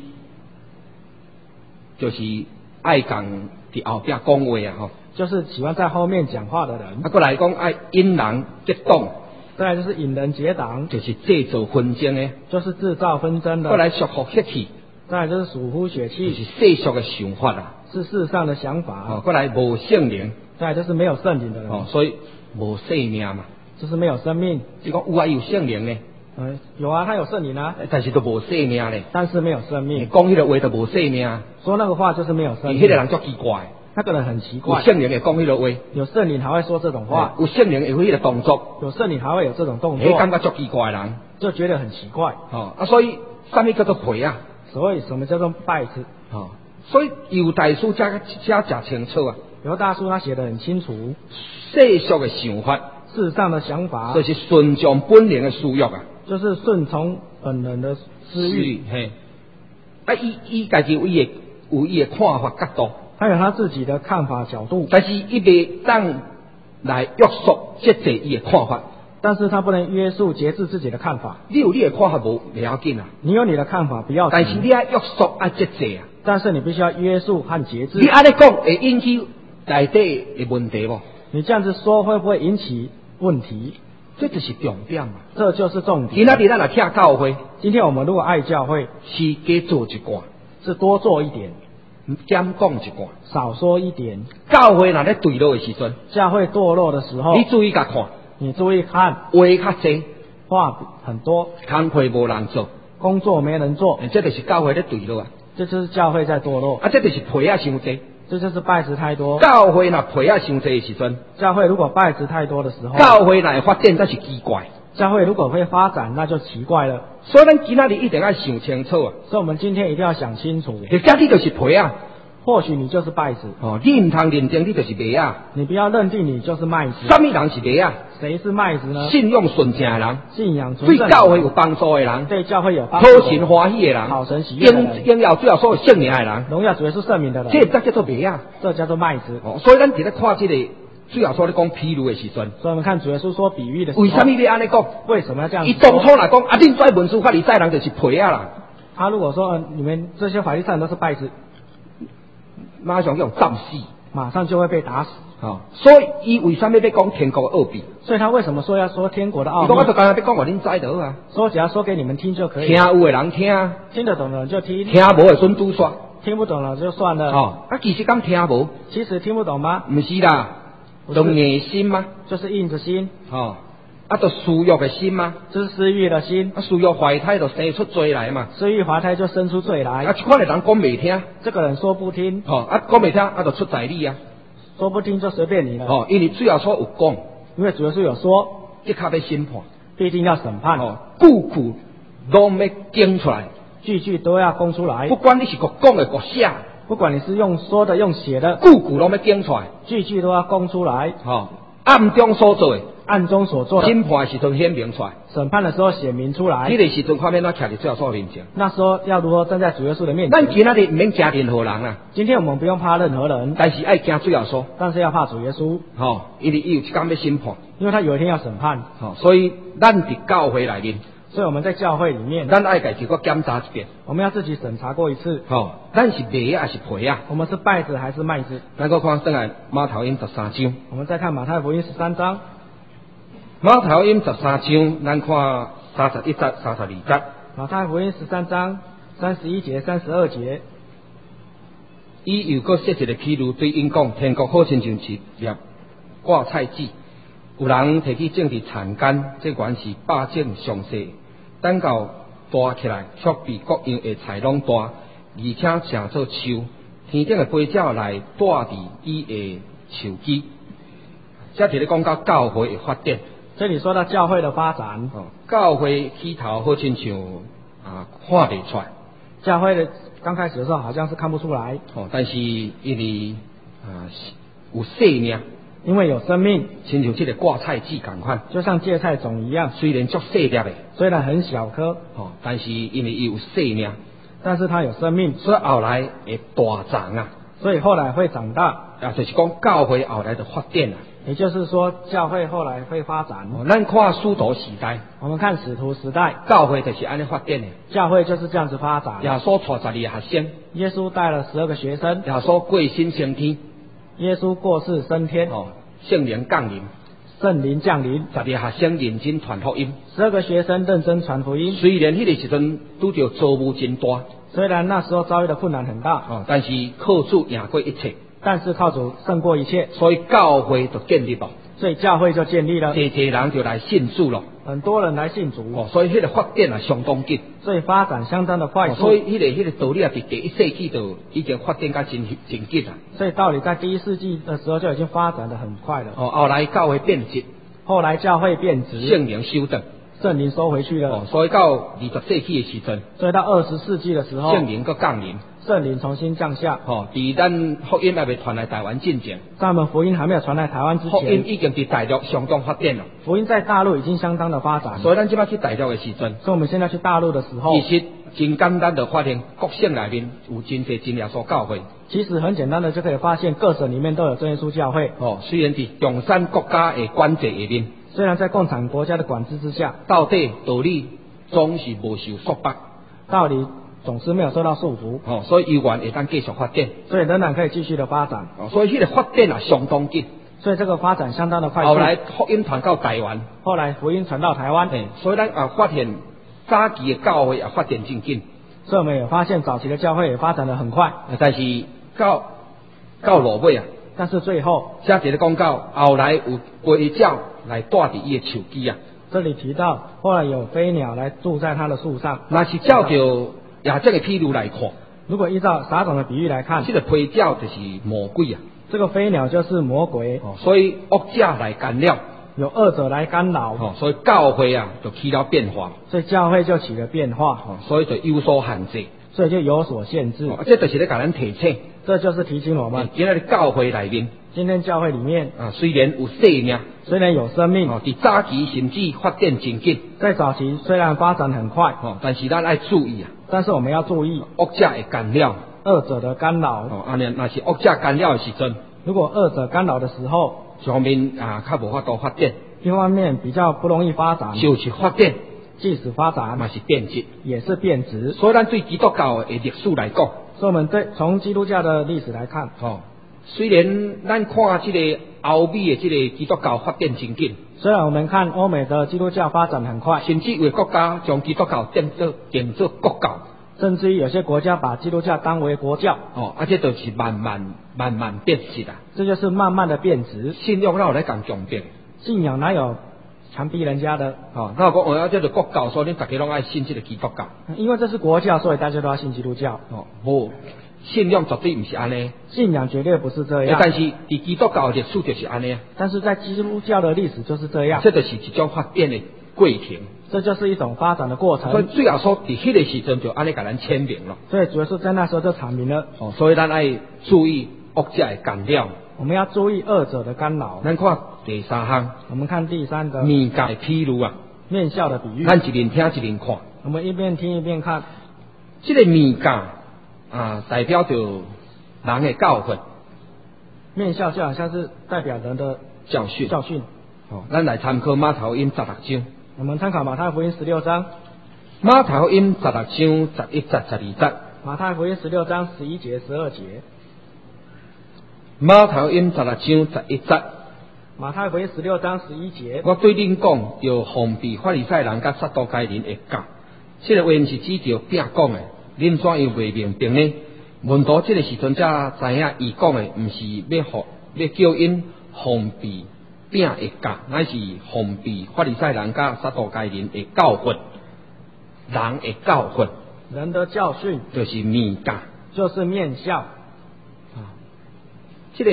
[SPEAKER 2] 就是爱讲伫后壁讲话啊，吼。
[SPEAKER 3] 就是喜欢在后面讲话的人。
[SPEAKER 2] 过来讲爱引人结党，
[SPEAKER 3] 再来就是引人结党，
[SPEAKER 2] 就是制造纷争的，
[SPEAKER 3] 就是制造纷争的。
[SPEAKER 2] 过来属乎血气，
[SPEAKER 3] 再来就是属乎血气，
[SPEAKER 2] 就是世俗的想法啊，
[SPEAKER 3] 是世上的想法。
[SPEAKER 2] 过来无圣灵，
[SPEAKER 3] 再来就是没有圣灵的人，
[SPEAKER 2] 所以无生命嘛，
[SPEAKER 3] 就是没有生命。
[SPEAKER 2] 就讲有啊有圣灵呢，
[SPEAKER 3] 有啊，他有圣灵啊，
[SPEAKER 2] 但是都无生命咧，
[SPEAKER 3] 但是没有生命。
[SPEAKER 2] 讲迄个话都无生命，
[SPEAKER 3] 说那个话就是没有生命。
[SPEAKER 2] 迄个人足奇怪。
[SPEAKER 3] 那个人很奇怪，
[SPEAKER 2] 有圣灵会讲迄个话，
[SPEAKER 3] 有圣灵还会说这种话，
[SPEAKER 2] 有圣灵会迄个动作，
[SPEAKER 3] 有圣灵还会有这种动作，
[SPEAKER 2] 感觉足奇怪的人，
[SPEAKER 3] 就觉得很奇怪。
[SPEAKER 2] 所以什么叫做陪啊？
[SPEAKER 3] 所以什么叫做拜子？
[SPEAKER 2] 所以犹大书写清楚啊。
[SPEAKER 3] 犹大书他写得很清楚，
[SPEAKER 2] 世俗的想法，
[SPEAKER 3] 世上的想法，
[SPEAKER 2] 就是顺从本能的私欲啊，
[SPEAKER 3] 就是顺从本能的私欲。
[SPEAKER 2] 伊家己有伊的看法角度。
[SPEAKER 3] 他有他自己的看法角度，
[SPEAKER 2] 但是伊袂当来约束节制伊的看法，
[SPEAKER 3] 但是他不能约束节制自己的看法。
[SPEAKER 2] 你有你的看法无要紧啊，
[SPEAKER 3] 你有你的看法不要紧，
[SPEAKER 2] 但是你要约束啊节制啊，
[SPEAKER 3] 但是你必须要约束和节制。
[SPEAKER 2] 你安尼讲会引起内底的问题无？
[SPEAKER 3] 你这样子说会不会引起问题？
[SPEAKER 2] 这就是重点嘛，
[SPEAKER 3] 这就是重点。
[SPEAKER 2] 今仔日咱来听教会，
[SPEAKER 3] 今天我们如果爱教会，
[SPEAKER 2] 是多做一寡，
[SPEAKER 3] 是多做一点。
[SPEAKER 2] 减讲一寡，
[SPEAKER 3] 少说一点。
[SPEAKER 2] 教会若咧堕落的时阵，
[SPEAKER 3] 教会堕落的时候，
[SPEAKER 2] 你注意甲看，
[SPEAKER 3] 你注意看，
[SPEAKER 2] 话较济，
[SPEAKER 3] 话很多，
[SPEAKER 2] 工课无人做，
[SPEAKER 3] 工作没人做，
[SPEAKER 2] 这就是教会咧堕落啊。
[SPEAKER 3] 这就是教会在堕落。
[SPEAKER 2] 这就是陪啊伤济，
[SPEAKER 3] 这就是拜子太多。
[SPEAKER 2] 教会若陪啊伤济的时阵，
[SPEAKER 3] 教会如果拜子太多的时候，
[SPEAKER 2] 教会若会发展才是奇怪。
[SPEAKER 3] 教会如果会发展，那就奇怪了。
[SPEAKER 2] 所以咱今仔日一定要想清楚啊！
[SPEAKER 3] 所以我们今天一定要想清楚。
[SPEAKER 2] 你家你就是皮啊！
[SPEAKER 3] 或许你就是稗子，
[SPEAKER 2] 你唔通认定你就是麦啊！
[SPEAKER 3] 你不要认定你就是麦子。
[SPEAKER 2] 什么人是麦啊？
[SPEAKER 3] 谁是麦子呢？
[SPEAKER 2] 信用纯正的人，
[SPEAKER 3] 信仰纯
[SPEAKER 2] 对
[SPEAKER 3] 正，
[SPEAKER 2] 教会有帮助的人，
[SPEAKER 3] 对教会有帮助
[SPEAKER 2] 讨
[SPEAKER 3] 的人，
[SPEAKER 2] 神欢喜的人，
[SPEAKER 3] 讨神喜悦的人，
[SPEAKER 2] 荣耀最后所有圣名的人，
[SPEAKER 3] 荣耀主耶稣圣名的人，
[SPEAKER 2] 这才叫做麦啊！
[SPEAKER 3] 这叫做麦子。
[SPEAKER 2] 所以咱伫咧看这个最后说咧讲披露的时阵，
[SPEAKER 3] 所以我们看主耶稣说比喻的时候，
[SPEAKER 2] 为什么要安尼讲？
[SPEAKER 3] 为什么要这样子
[SPEAKER 2] 伊当初来讲，恁跩文书法利赛人就是皮啊啦！
[SPEAKER 3] 他如果说你们这些法利赛人都是稗子，
[SPEAKER 2] 马上用战死，
[SPEAKER 3] 马上就会被打死。
[SPEAKER 2] 所以伊为什么要讲天国的奥秘？
[SPEAKER 3] 所以他为什么说要说天国的奥秘？
[SPEAKER 2] 我就刚才要讲话，恁知道啊。
[SPEAKER 3] 说只要说给你们听就可以。
[SPEAKER 2] 听有的人听，
[SPEAKER 3] 听得懂的人就听，
[SPEAKER 2] 听无的准拄煞。
[SPEAKER 3] 听不懂了就算了。
[SPEAKER 2] 其实敢听无？
[SPEAKER 3] 其实听不懂吗？
[SPEAKER 2] 不是啦，就硬心吗？
[SPEAKER 3] 就是硬着心。
[SPEAKER 2] 就私欲的心吗？
[SPEAKER 3] 就是私欲的心。
[SPEAKER 2] 私欲怀胎就生出罪来嘛。
[SPEAKER 3] 私欲怀胎就生出罪来。
[SPEAKER 2] 这款的人讲未听，
[SPEAKER 3] 这个人说不听。
[SPEAKER 2] 讲未听，就出在你啊。
[SPEAKER 3] 说不听就随便你了。
[SPEAKER 2] 因为主要说有讲，
[SPEAKER 3] 因为主耶稣有说，
[SPEAKER 2] 即刻要审判，
[SPEAKER 3] 必定要审判。
[SPEAKER 2] 句句都要讲出来，
[SPEAKER 3] 句句都要供出来。
[SPEAKER 2] 不管你是个讲的个写，
[SPEAKER 3] 不管你是用说的用写的，
[SPEAKER 2] 句句都要讲出来，
[SPEAKER 3] 句句都要供出来。
[SPEAKER 2] 暗中所做的，
[SPEAKER 3] 暗中所做的，
[SPEAKER 2] 审判时阵显明出来，
[SPEAKER 3] 审判的时候显明出来。
[SPEAKER 2] 这个时阵看面怎徛伫主耶稣面前。
[SPEAKER 3] 那时候要如何站在主耶稣的面前？
[SPEAKER 2] 咱今仔日唔免惊任何人啊。
[SPEAKER 3] 今天我们不用怕任何人，
[SPEAKER 2] 但是爱惊主耶稣。
[SPEAKER 3] 但是要怕主耶稣。
[SPEAKER 2] 因为伊有一天要审判，
[SPEAKER 3] 因为他有一天要审判。
[SPEAKER 2] 所以咱伫教会内面。
[SPEAKER 3] 所以我们在教会里面，
[SPEAKER 2] 咱爱家己个检查一遍。
[SPEAKER 3] 我们要自己审查过一次。
[SPEAKER 2] 咱是麦还是皮啊？
[SPEAKER 3] 我们是稗子还是麦子？
[SPEAKER 2] 咱个看上来马太福音13章。
[SPEAKER 3] 我们再看马太福音13章。
[SPEAKER 2] 马太福音13章，咱看31节、32节。
[SPEAKER 3] 马太福音13章31节、32节。
[SPEAKER 2] 伊又搁设一个譬如对因讲，天国好亲像一粒挂菜籽，有人摕去种伫田间，这原是百种上细。等到大起来，却比各样的菜拢大，而且成做树。天顶的飞鸟来带伫伊的树枝。这伫咧讲到教会的发展。
[SPEAKER 3] 这里说到教会的发展。
[SPEAKER 2] 教会起头好亲像看不出来。
[SPEAKER 3] 教会的刚开始的时候好像是看不出来。
[SPEAKER 2] 但是因为有生命。
[SPEAKER 3] 因为有生命，
[SPEAKER 2] 亲像这个挂菜籽同款，
[SPEAKER 3] 就像芥菜种一样，
[SPEAKER 2] 虽然足细粒的，
[SPEAKER 3] 虽然很小颗，
[SPEAKER 2] 但是因为伊有生命，
[SPEAKER 3] 但是它有生命，
[SPEAKER 2] 所以后来会大长啊，
[SPEAKER 3] 所以后来会长大，
[SPEAKER 2] 就是讲教会后来的发展啊，
[SPEAKER 3] 也就是说教会后来会发展。
[SPEAKER 2] 咱看使徒时代，
[SPEAKER 3] 我们看使徒时代，
[SPEAKER 2] 教会就是安尼发展的，
[SPEAKER 3] 教会就是这样子发展。
[SPEAKER 2] 耶稣带12个学生，
[SPEAKER 3] 耶稣带了12个学生，
[SPEAKER 2] 耶稣过身升天。
[SPEAKER 3] 耶稣过世升天，
[SPEAKER 2] 圣灵降临，
[SPEAKER 3] 圣灵降临
[SPEAKER 2] ，12个学生认真传福音
[SPEAKER 3] ，12个学生认真传福音。
[SPEAKER 2] 虽然迄个时阵拄着遭遇真大，
[SPEAKER 3] 虽然那时候遭遇的困难很大，
[SPEAKER 2] 但是靠主赢过一切，
[SPEAKER 3] 但是靠主胜过一切，
[SPEAKER 2] 所以教会就建立了，
[SPEAKER 3] 所以教会就建立了，
[SPEAKER 2] 济人就来信主了。
[SPEAKER 3] 很多人来信主，
[SPEAKER 2] 所以迄个发展相当紧，
[SPEAKER 3] 所以发展相当的快速。
[SPEAKER 2] 所以迄个道理伫第1世纪就已经发展甲真紧啦。
[SPEAKER 3] 所以道理在第1世纪的时候就已经发展得很快了。
[SPEAKER 2] 后来教会变质，
[SPEAKER 3] 后来教会变质，
[SPEAKER 2] 圣灵收得，
[SPEAKER 3] 圣灵收回去了。
[SPEAKER 2] 所以到20世纪的时阵，
[SPEAKER 3] 所以到20世纪的时候，
[SPEAKER 2] 圣灵个降临。
[SPEAKER 3] 圣灵重新降下。
[SPEAKER 2] 伫咱福音还未传来台湾之前，
[SPEAKER 3] 在我们福音还没有传来台湾之前，
[SPEAKER 2] 福音已经伫大陆相当发展了。
[SPEAKER 3] 福音在大陆已经相当的发展，
[SPEAKER 2] 所以咱即摆去大陆的时阵，
[SPEAKER 3] 所以我们现在去大陆的时候，
[SPEAKER 2] 其实真简单的发现，各省内面有真侪真耶稣教会。
[SPEAKER 3] 其实很简单的就可以发现，各省里面都有真耶稣教会。
[SPEAKER 2] 虽然伫共产国家的管制下面，
[SPEAKER 3] 虽然在共产国家的管制之下，
[SPEAKER 2] 到底道理总是无受束缚，
[SPEAKER 3] 道理总是没有受到束缚，
[SPEAKER 2] 所以依然会当继续发展，
[SPEAKER 3] 所以仍然可以继续的发展，
[SPEAKER 2] 所以这个发展啊相当紧，
[SPEAKER 3] 所以这个发展相当的快速。
[SPEAKER 2] 后来福音传到台湾，
[SPEAKER 3] 后来福音传到台湾，
[SPEAKER 2] 所以咱发现早期的教会也发展真紧，
[SPEAKER 3] 所以我们也发现早期的教会也发展得很快，
[SPEAKER 2] 但是到落尾啊，
[SPEAKER 3] 但是最后，
[SPEAKER 2] 这一个讲到后来有飞鸟来带伫伊的树枝啊，
[SPEAKER 3] 这里提到后来有飞鸟来住在它的树上，
[SPEAKER 2] 那是照着亚这个譬如来看，
[SPEAKER 3] 如果依照撒种的比喻来看，
[SPEAKER 2] 这个飞鸟就是魔鬼啊，
[SPEAKER 3] 这个飞鸟就是魔鬼，
[SPEAKER 2] 所以恶者来干扰，
[SPEAKER 3] 有恶者来干扰，
[SPEAKER 2] 所以教会啊就起了变化，
[SPEAKER 3] 所以教会就起了变化，
[SPEAKER 2] 所以就有所限制，
[SPEAKER 3] 所以就有所限制。
[SPEAKER 2] 这就是咧甲咱提醒，
[SPEAKER 3] 这就是提醒我们，
[SPEAKER 2] 今日教会内面，
[SPEAKER 3] 今天教会里面
[SPEAKER 2] 虽然有生命，
[SPEAKER 3] 虽然有生命，
[SPEAKER 2] 伫早期甚至发展真紧，
[SPEAKER 3] 在早期虽然发展很快，
[SPEAKER 2] 但是咱要注意啊，
[SPEAKER 3] 但是我们要注意
[SPEAKER 2] 恶者会干扰，
[SPEAKER 3] 恶者的干扰。
[SPEAKER 2] 那是恶者干扰的时阵，
[SPEAKER 3] 如果恶者干扰的时候，
[SPEAKER 2] 一方面较无法度发展，
[SPEAKER 3] 一方面比较不容易发展，
[SPEAKER 2] 就是发展，
[SPEAKER 3] 即使发展
[SPEAKER 2] 嘛是变质，
[SPEAKER 3] 也是变质。
[SPEAKER 2] 所以咱对基督教的历史来讲，
[SPEAKER 3] 所以我们从基督教的历史来看，
[SPEAKER 2] 虽然咱看这个欧美的这个基督教发展真紧，
[SPEAKER 3] 虽然我们看欧美的基督教发展很快，
[SPEAKER 2] 甚至有的国家将基督教定做国教，
[SPEAKER 3] 甚至于有些国家把基督教当为国教，
[SPEAKER 2] 这就是慢慢变质啦。
[SPEAKER 3] 这就是慢慢的变质。
[SPEAKER 2] 信仰哪有来讲强迫？
[SPEAKER 3] 信仰哪有强逼人家的？
[SPEAKER 2] 那我讲这个国教，所以你大家拢爱信这个基督教。
[SPEAKER 3] 因为这是国教，所以大家都要信基督教。
[SPEAKER 2] 不，信仰绝对不是安尼。
[SPEAKER 3] 信仰绝对不是这样。
[SPEAKER 2] 但是伫基督教的历史就是安尼。
[SPEAKER 3] 但是在基督教的历史就是这样。
[SPEAKER 2] 这就是一种发展的过程。
[SPEAKER 3] 这就是一种发展的过程。
[SPEAKER 2] 所以最后说，伫迄个时阵就安尼甲咱签名了。
[SPEAKER 3] 所以主要是在那时候就阐明了。
[SPEAKER 2] 所以咱爱注意恶者的干扰。
[SPEAKER 3] 我们要注意恶者的干扰。
[SPEAKER 2] 咱看第三项。
[SPEAKER 3] 我们看第三个。
[SPEAKER 2] 面教的披露啊。
[SPEAKER 3] 面笑的比喻。
[SPEAKER 2] 咱一边听一边看。
[SPEAKER 3] 我们一边听一边看。
[SPEAKER 2] 这个面教代表着人的教训。
[SPEAKER 3] 面笑就好像是代表人的
[SPEAKER 2] 教训。
[SPEAKER 3] 咱
[SPEAKER 2] 来参考马太福音16章。
[SPEAKER 3] 我们参考马太福音16章。
[SPEAKER 2] 马太福音16章11節12節。
[SPEAKER 3] 马太福音16章11節12節。
[SPEAKER 2] 马太福音16章11節。
[SPEAKER 3] 马太福音16章11節。
[SPEAKER 2] 我對恁講，要防備法利賽人甲撒都該人的教。這個話是指着餅講的，恁怎樣未明白呢？門徒這個時陣才知影，伊講的唔是要叫因防備餅的教，乃是防備法利賽人甲撒都該人的教訓。人的教訓，
[SPEAKER 3] 人的教訓
[SPEAKER 2] 就是面教，
[SPEAKER 3] 就是面笑。
[SPEAKER 2] 這個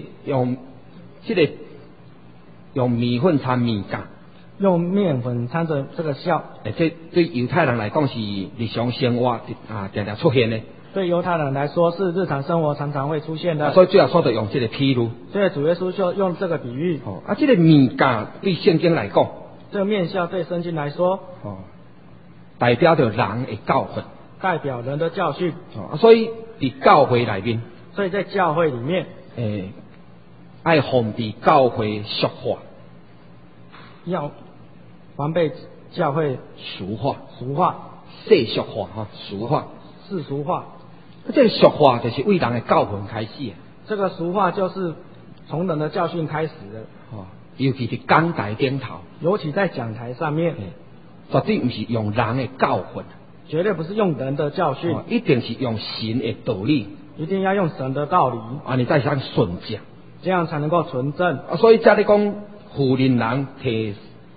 [SPEAKER 2] 用米粉摻面教，
[SPEAKER 3] 用面粉摻着這個笑。
[SPEAKER 2] 這對猶太人來講是日常生活常常出現的。
[SPEAKER 3] 對猶太人來說是日常生活常常會出現的。
[SPEAKER 2] 所以最後說就用這個譬喻。
[SPEAKER 3] 所以主耶穌就用這個比喻。
[SPEAKER 2] 這個面教對聖經來講，
[SPEAKER 3] 這個面笑對聖經來說，
[SPEAKER 2] 代表着人的教訓，
[SPEAKER 3] 代表人的教訓。
[SPEAKER 2] 所以喺教會裏面，
[SPEAKER 3] 所以在教會裡面，
[SPEAKER 2] 要防備教會俗化，
[SPEAKER 3] 要防備教會
[SPEAKER 2] 俗化、世俗化、俗化、
[SPEAKER 3] 世俗化。
[SPEAKER 2] 這個俗化就是為人的教訓開始。
[SPEAKER 3] 這個俗化就是從人的教訓開始的。
[SPEAKER 2] 尤其是講台頂頭，
[SPEAKER 3] 尤其在講台上面，
[SPEAKER 2] 絕對唔是用人的教訓，
[SPEAKER 3] 絕對不是用人的教訓，
[SPEAKER 2] 一定是用神的道理，
[SPEAKER 3] 一定要用神的道理，
[SPEAKER 2] 你才能純正，
[SPEAKER 3] 這樣才能夠純正。
[SPEAKER 2] 所以這裡講婦人人提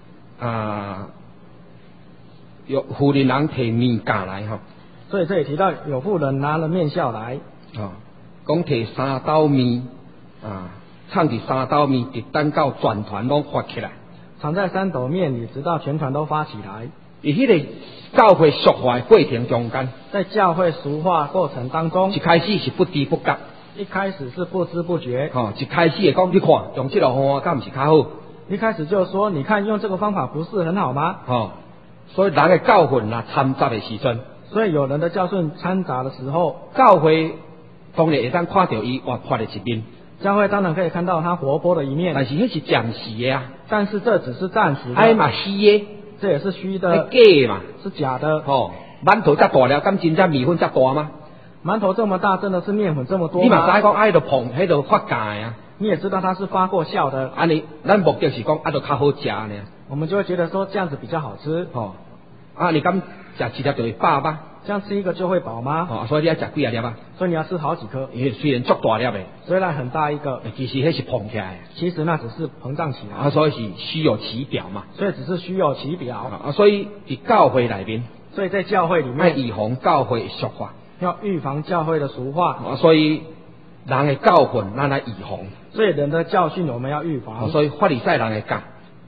[SPEAKER 2] 婦人人提面教來
[SPEAKER 3] 所以這裡提到有婦人拿了面笑來，
[SPEAKER 2] 講提三斗麵藏佇三斗麵，直等到全團攏發起來。
[SPEAKER 3] 藏在三斗面裡，直到全團都發起來。
[SPEAKER 2] 喺迄個教會俗化過程中間，
[SPEAKER 3] 在教會俗化過程當中，
[SPEAKER 2] 一開始是不知不覺，
[SPEAKER 3] 一開始是不知不覺。
[SPEAKER 2] 一開始會講你看用這個方法，敢唔是較好？
[SPEAKER 3] 一開始就說，你看用這個方法不是很好嗎？
[SPEAKER 2] 所以人嘅教訓參雜嘅時陣，
[SPEAKER 3] 所以有人的教訓摻雜的時候，
[SPEAKER 2] 教會當然會當看到伊活潑嘅一面。
[SPEAKER 3] 教會當然可以看到他活潑的一面，
[SPEAKER 2] 但是那是暫時的啊。
[SPEAKER 3] 但是這只是暫時的。
[SPEAKER 2] 哎嘛虛的，
[SPEAKER 3] 這也是虛的。
[SPEAKER 2] 假的嘛，
[SPEAKER 3] 是假的。
[SPEAKER 2] 饅頭這大了，咁真正米粉這大嗎？
[SPEAKER 3] 饅頭這麼大，真的是麵粉這麼多嗎？
[SPEAKER 2] 你嘛知講喺度碰，喺度發酵啊。
[SPEAKER 3] 你也知道它是發過酵的。
[SPEAKER 2] 咱目的是講就較好食呢。
[SPEAKER 3] 我們就會覺得說這樣子比較好吃。
[SPEAKER 2] 你咁食一粒就會飽嗎？
[SPEAKER 3] 這樣吃一個就會飽嗎？
[SPEAKER 2] 所以你要食幾粒啊？
[SPEAKER 3] 所以你要吃好幾顆。
[SPEAKER 2] 雖然足大粒的，
[SPEAKER 3] 雖然很大一個，
[SPEAKER 2] 其實那是膨起來。
[SPEAKER 3] 其實那只是膨脹起來。
[SPEAKER 2] 所以是虛有其表嘛。
[SPEAKER 3] 所以只是虛有其表。
[SPEAKER 2] 所以喺教會裏面，
[SPEAKER 3] 所以在教會裡面，
[SPEAKER 2] 預防教會俗化，
[SPEAKER 3] 要預防教會的俗化。
[SPEAKER 2] 所以人的教訓，咱來預防。
[SPEAKER 3] 所以人的教訓我們要預防。
[SPEAKER 2] 所以法利賽人的教，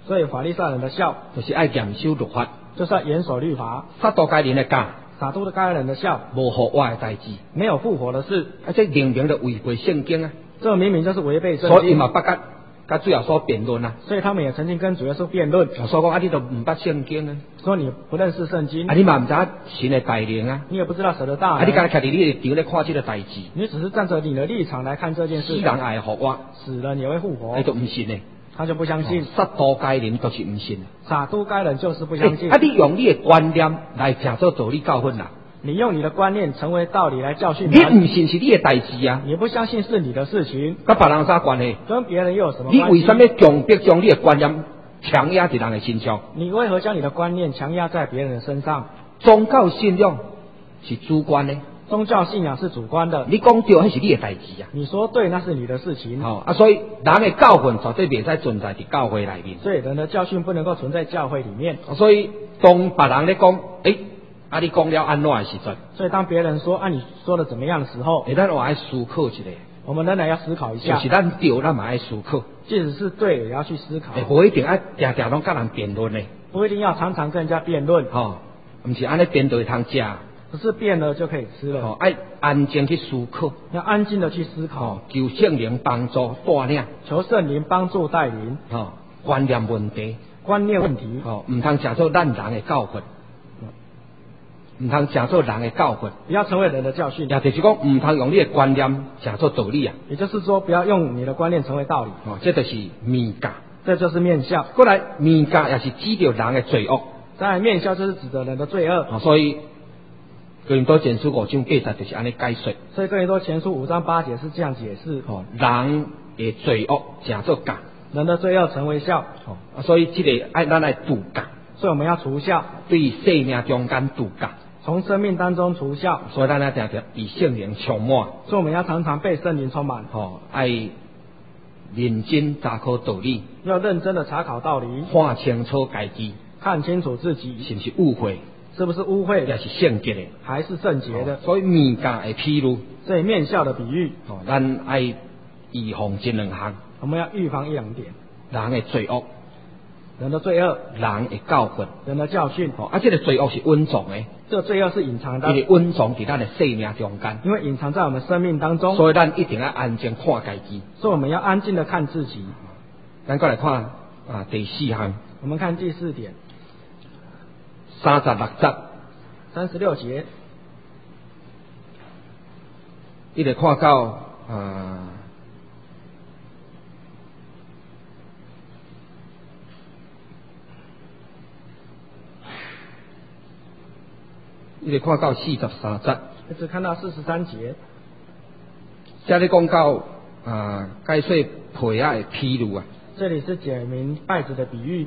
[SPEAKER 3] 所以法利赛人的孝
[SPEAKER 2] 就是爱严守律法，
[SPEAKER 3] 就是要严守律法，
[SPEAKER 2] 撒都该人的教，
[SPEAKER 3] 撒都该人的孝
[SPEAKER 2] 无复活的代志，
[SPEAKER 3] 没有复活的事，
[SPEAKER 2] 这明明就违背圣经啊！
[SPEAKER 3] 这明明就是违背圣
[SPEAKER 2] 所以
[SPEAKER 3] 经。
[SPEAKER 2] 嘛不甲主耶稣辩论啊，
[SPEAKER 3] 所以他们也曾经跟主耶稣辩论，
[SPEAKER 2] 所以讲你都唔捌圣经啊，
[SPEAKER 3] 说你不认识圣经，
[SPEAKER 2] 你嘛唔知神的大能啊，
[SPEAKER 3] 你也不知道神的大能，
[SPEAKER 2] 你家徛伫你的场咧看这个代志，
[SPEAKER 3] 你只是站着你的立场来看这件事，
[SPEAKER 2] 死人也会复活，
[SPEAKER 3] 死人也会复活，
[SPEAKER 2] 你就唔信呢？
[SPEAKER 3] 他就不相信。
[SPEAKER 2] 撒都该人都是唔信，
[SPEAKER 3] 撒都该人就是不相信。
[SPEAKER 2] 你用你的观念来讲做道理教训啦。
[SPEAKER 3] 你用你的观念成为道理来教训
[SPEAKER 2] 你唔信是你的代志啊，
[SPEAKER 3] 你不相信是你的事情，
[SPEAKER 2] 跟别人有啥关系？
[SPEAKER 3] 跟别人又有什么关系？
[SPEAKER 2] 你为什么强迫将你的观念强压在人的身上？
[SPEAKER 3] 你为何将你的观念强压在别人的身上？
[SPEAKER 2] 宗教信仰是主观的，
[SPEAKER 3] 宗教信仰是主观的。
[SPEAKER 2] 你讲对，那是你的代志啊。
[SPEAKER 3] 你说对，那是你的事情。
[SPEAKER 2] 所以人的教训绝对袂使存在伫教会里面。
[SPEAKER 3] 所以人的教训不能够存在教会里面。
[SPEAKER 2] 所以当别人咧讲，你讲了安怎的时阵，
[SPEAKER 3] 所以当别人说你说的怎么样的时候，
[SPEAKER 2] 咱我爱思考一下。
[SPEAKER 3] 我们仍然要思考一下。
[SPEAKER 2] 就是咱对，咱嘛爱思考。
[SPEAKER 3] 即使是对，也要去思考。
[SPEAKER 2] 不一定爱常常拢跟人辩论呢。
[SPEAKER 3] 不一定要常常跟人家辩论。
[SPEAKER 2] 唔是安尼辩对通食。
[SPEAKER 3] 不是辩了就可以吃了。
[SPEAKER 2] 爱安静去思考。
[SPEAKER 3] 要安静的去思考。
[SPEAKER 2] 求圣灵帮助带领。
[SPEAKER 3] 求圣灵帮助带领。
[SPEAKER 2] 观念问题。
[SPEAKER 3] 观念问题。
[SPEAKER 2] 唔通成做咱人的教训。唔通成做人的教训，
[SPEAKER 3] 不要成为人的教训。
[SPEAKER 2] 也就是讲，唔通用你的观念成做道理啊。
[SPEAKER 3] 也就是说，不要用你的观念成为道理。
[SPEAKER 2] 这就是面教。
[SPEAKER 3] 这就是面教。
[SPEAKER 2] 过来，面教也是指着人的罪恶。
[SPEAKER 3] 当然，面教就是指着人的罪恶。
[SPEAKER 2] 所以，哥林多前书5章8节就是安尼解说。
[SPEAKER 3] 所以哥林多前书5章8节是这样解释。
[SPEAKER 2] 人的罪恶成做教，
[SPEAKER 3] 人的罪恶成为孝。
[SPEAKER 2] 所以这个咱来度教。
[SPEAKER 3] 所以我们要除孝，
[SPEAKER 2] 对生命中间度教。
[SPEAKER 3] 从生命当中除孝，
[SPEAKER 2] 所以咱要常常被圣灵充满。
[SPEAKER 3] 所以我们要常常被圣灵充满。
[SPEAKER 2] 爱认真查考道理，
[SPEAKER 3] 要认真的查考道理，
[SPEAKER 2] 看清楚家己，
[SPEAKER 3] 看清楚自己
[SPEAKER 2] 是不是误会，
[SPEAKER 3] 是不是污秽的，
[SPEAKER 2] 也是圣洁的，
[SPEAKER 3] 还是圣洁的。
[SPEAKER 2] 所以面教的披露，
[SPEAKER 3] 所以面教的比喻，
[SPEAKER 2] 咱爱预防这两项。
[SPEAKER 3] 我们要预防一两点：
[SPEAKER 2] 人的罪恶。
[SPEAKER 3] 人的罪恶，
[SPEAKER 2] 人的教训，
[SPEAKER 3] 人的教训。
[SPEAKER 2] 这个罪恶是隐藏的，
[SPEAKER 3] 这个罪恶是隐藏的，
[SPEAKER 2] 因为隐藏在咱的生命中间，
[SPEAKER 3] 因为隐藏在我们生命当中，
[SPEAKER 2] 所以咱一定要安静看家己。
[SPEAKER 3] 所以我们要安静的看自己。
[SPEAKER 2] 咱过来看第4项，
[SPEAKER 3] 我们看第4点
[SPEAKER 2] ，36
[SPEAKER 3] 节，
[SPEAKER 2] 你得看到你得看到43节，
[SPEAKER 3] 一直看到43节。
[SPEAKER 2] 这里讲到解说皮仔的披露啊。
[SPEAKER 3] 这里是解明稗子的比喻。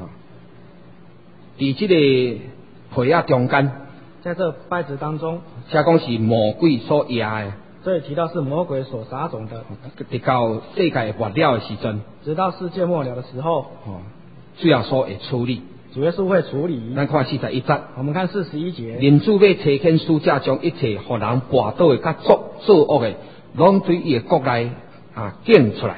[SPEAKER 2] 在这个皮仔中间，
[SPEAKER 3] 在这稗子当中，
[SPEAKER 2] 这讲是魔鬼所压的。
[SPEAKER 3] 这里提到是魔鬼所撒种的。
[SPEAKER 2] 直到世界末了的时阵，
[SPEAKER 3] 直到世界末了的时候，
[SPEAKER 2] 主要所会处理。
[SPEAKER 3] 主耶稣会处理。
[SPEAKER 2] 咱看41节，
[SPEAKER 3] 我们看41节。
[SPEAKER 2] 人主要差遣使者，将一切互人绊倒的、甲作恶的，拢对伊的国内拣出来。